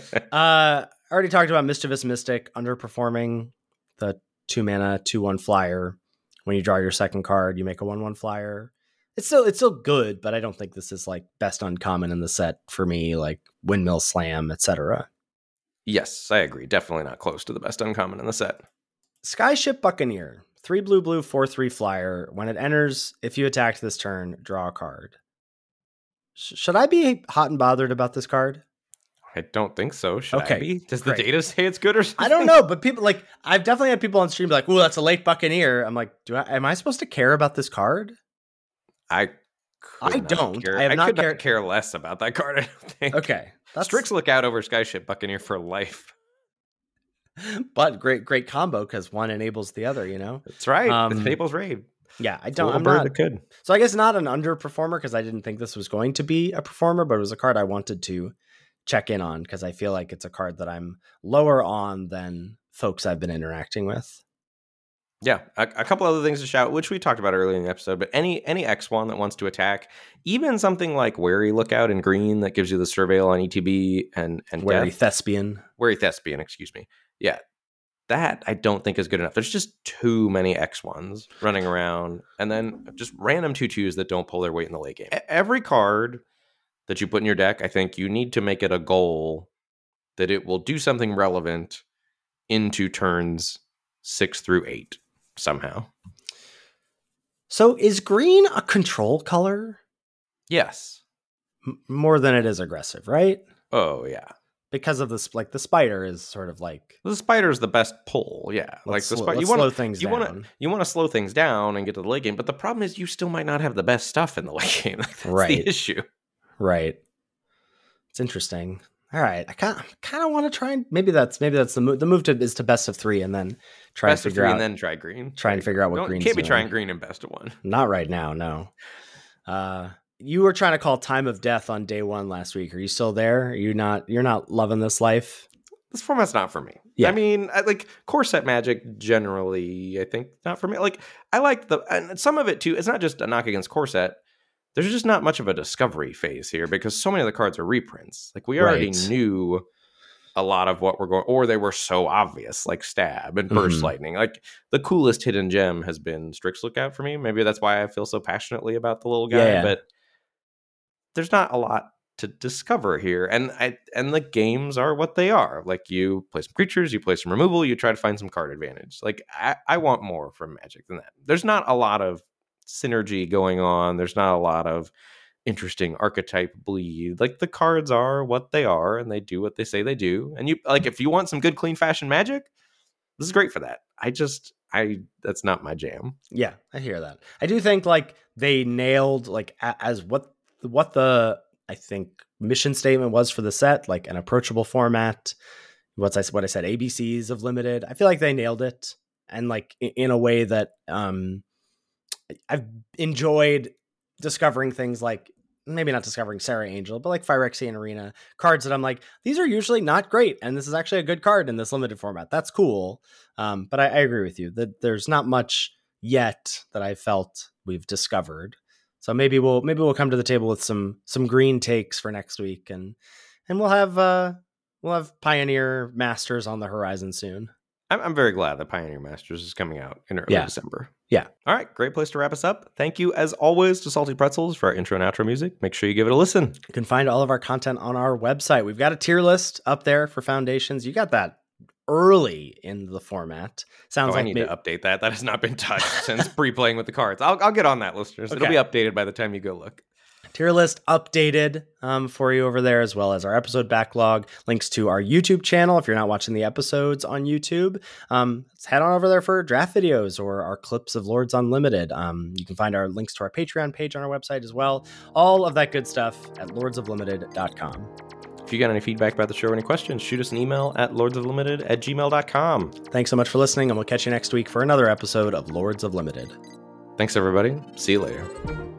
[SPEAKER 3] I already talked about Mischievous Mystic underperforming, the 2 mana 2/1 flyer. When you draw your second card, you make a 1/1 flyer. It's still good, but I don't think this is like best uncommon in the set for me, like Windmill Slam, etc.
[SPEAKER 2] Yes, I agree. Definitely not close to the best uncommon in the set.
[SPEAKER 3] Skyship Buccaneer, 3 blue, 4/3 flyer. When it enters, if you attack this turn, draw a card. Should I be hot and bothered about this card?
[SPEAKER 2] I don't think so. Should I be? Does
[SPEAKER 3] great.
[SPEAKER 2] The data say it's good or something?
[SPEAKER 3] I don't know, but people like I've definitely had people on stream be like, "Ooh, that's a late Buccaneer." I'm like, am I supposed to care about this card?
[SPEAKER 2] I
[SPEAKER 3] don't.
[SPEAKER 2] Care.
[SPEAKER 3] I have not
[SPEAKER 2] not care less about that card. I don't think.
[SPEAKER 3] Okay,
[SPEAKER 2] Strix look out over Skyship Buccaneer for life.
[SPEAKER 3] But great combo because one enables the other.
[SPEAKER 2] That's right. It enables raid.
[SPEAKER 3] Yeah, I don't. I'm
[SPEAKER 2] bird
[SPEAKER 3] not.
[SPEAKER 2] That could.
[SPEAKER 3] So I guess not an underperformer because I didn't think this was going to be a performer, but it was a card I wanted to check in on because I feel like it's a card that I'm lower on than folks I've been interacting with.
[SPEAKER 2] Yeah, a couple other things to shout, which we talked about earlier in the episode, but any X1 that wants to attack, even something like Wary Lookout in green that gives you the surveil on ETB and
[SPEAKER 3] Wary
[SPEAKER 2] death.
[SPEAKER 3] Thespian,
[SPEAKER 2] excuse me. Yeah, that I don't think is good enough. There's just too many X1s running around, and then just random 2/2s that don't pull their weight in the late game. Every card that you put in your deck, I think you need to make it a goal that it will do something relevant into turns 6 through 8 somehow.
[SPEAKER 3] So is green a control color?
[SPEAKER 2] Yes.
[SPEAKER 3] More than it is aggressive, right?
[SPEAKER 2] Oh, yeah.
[SPEAKER 3] Because of this, like the spider is sort of like
[SPEAKER 2] the spider is the best pull, yeah. Like the spider, you want to slow things down. You want to slow things down and get to the late game, but the problem is you still might not have the best stuff in the late game. That's
[SPEAKER 3] right.
[SPEAKER 2] the issue.
[SPEAKER 3] Right. It's interesting. All right. I kind of want to try and maybe that's the move. The move is to best of 3 and then try
[SPEAKER 2] best
[SPEAKER 3] and figure
[SPEAKER 2] of 3
[SPEAKER 3] out
[SPEAKER 2] and then try green.
[SPEAKER 3] Try and figure out what green.
[SPEAKER 2] Can't be trying green in best of 1.
[SPEAKER 3] Not right now. No. You were trying to call Time of Death on day 1 last week. Are you still there? You're not loving this life?
[SPEAKER 2] This format's not for me. Yeah. I mean, like core set Magic generally, I think not for me. Like I like and some of it too. It's not just a knock against core set. There's just not much of a discovery phase here because so many of the cards are reprints. Like we already knew a lot of what we're going, or they were so obvious, like Stab and Burst Lightning. Like the coolest hidden gem has been Strix Lookout for me. Maybe that's why I feel so passionately about the little guy. But there's not a lot to discover here, and the games are what they are. Like you play some creatures, you play some removal, you try to find some card advantage. Like I want more from Magic than that. There's not a lot of synergy going on. There's not a lot of interesting archetype bleed. Like the cards are what they are and they do what they say they do. And you like if you want some good clean fashion Magic, this is great for that. That's not my jam.
[SPEAKER 3] Yeah, I hear that. I do think like they nailed like as what the I think mission statement was for the set, like an approachable format. What I said, ABCs of limited. I feel like they nailed it, and like in a way that I've enjoyed discovering things like maybe not discovering Serra Angel, but like Phyrexian Arena cards that I'm like, these are usually not great. And this is actually a good card in this limited format. That's cool. But I agree with you that there's not much yet that I felt we've discovered. So maybe we'll come to the table with some green takes for next week. And we'll have Pioneer Masters on the horizon soon.
[SPEAKER 2] I'm very glad that Pioneer Masters is coming out in early December.
[SPEAKER 3] Yeah.
[SPEAKER 2] All right. Great place to wrap us up. Thank you, as always, to Salty Pretzels for our intro and outro music. Make sure you give it a listen.
[SPEAKER 3] You can find all of our content on our website. We've got a tier list up there for Foundations. You got that early in the format. Sounds like
[SPEAKER 2] I need to update that. That has not been touched since pre-playing with the cards. I'll get on that, listeners. Okay. It'll be updated by the time you go look.
[SPEAKER 3] Tier list updated for you over there, as well as our episode backlog, links to our YouTube channel. If you're not watching the episodes on YouTube, let's head on over there for draft videos or our clips of Lords Unlimited. You can find our links to our Patreon page on our website as well. All of that good stuff at lordsoflimited.com.
[SPEAKER 2] If you got any feedback about the show or any questions, shoot us an email at lordsoflimited@gmail.com.
[SPEAKER 3] Thanks so much for listening, and we'll catch you next week for another episode of Lords of Limited.
[SPEAKER 2] Thanks, everybody. See you later.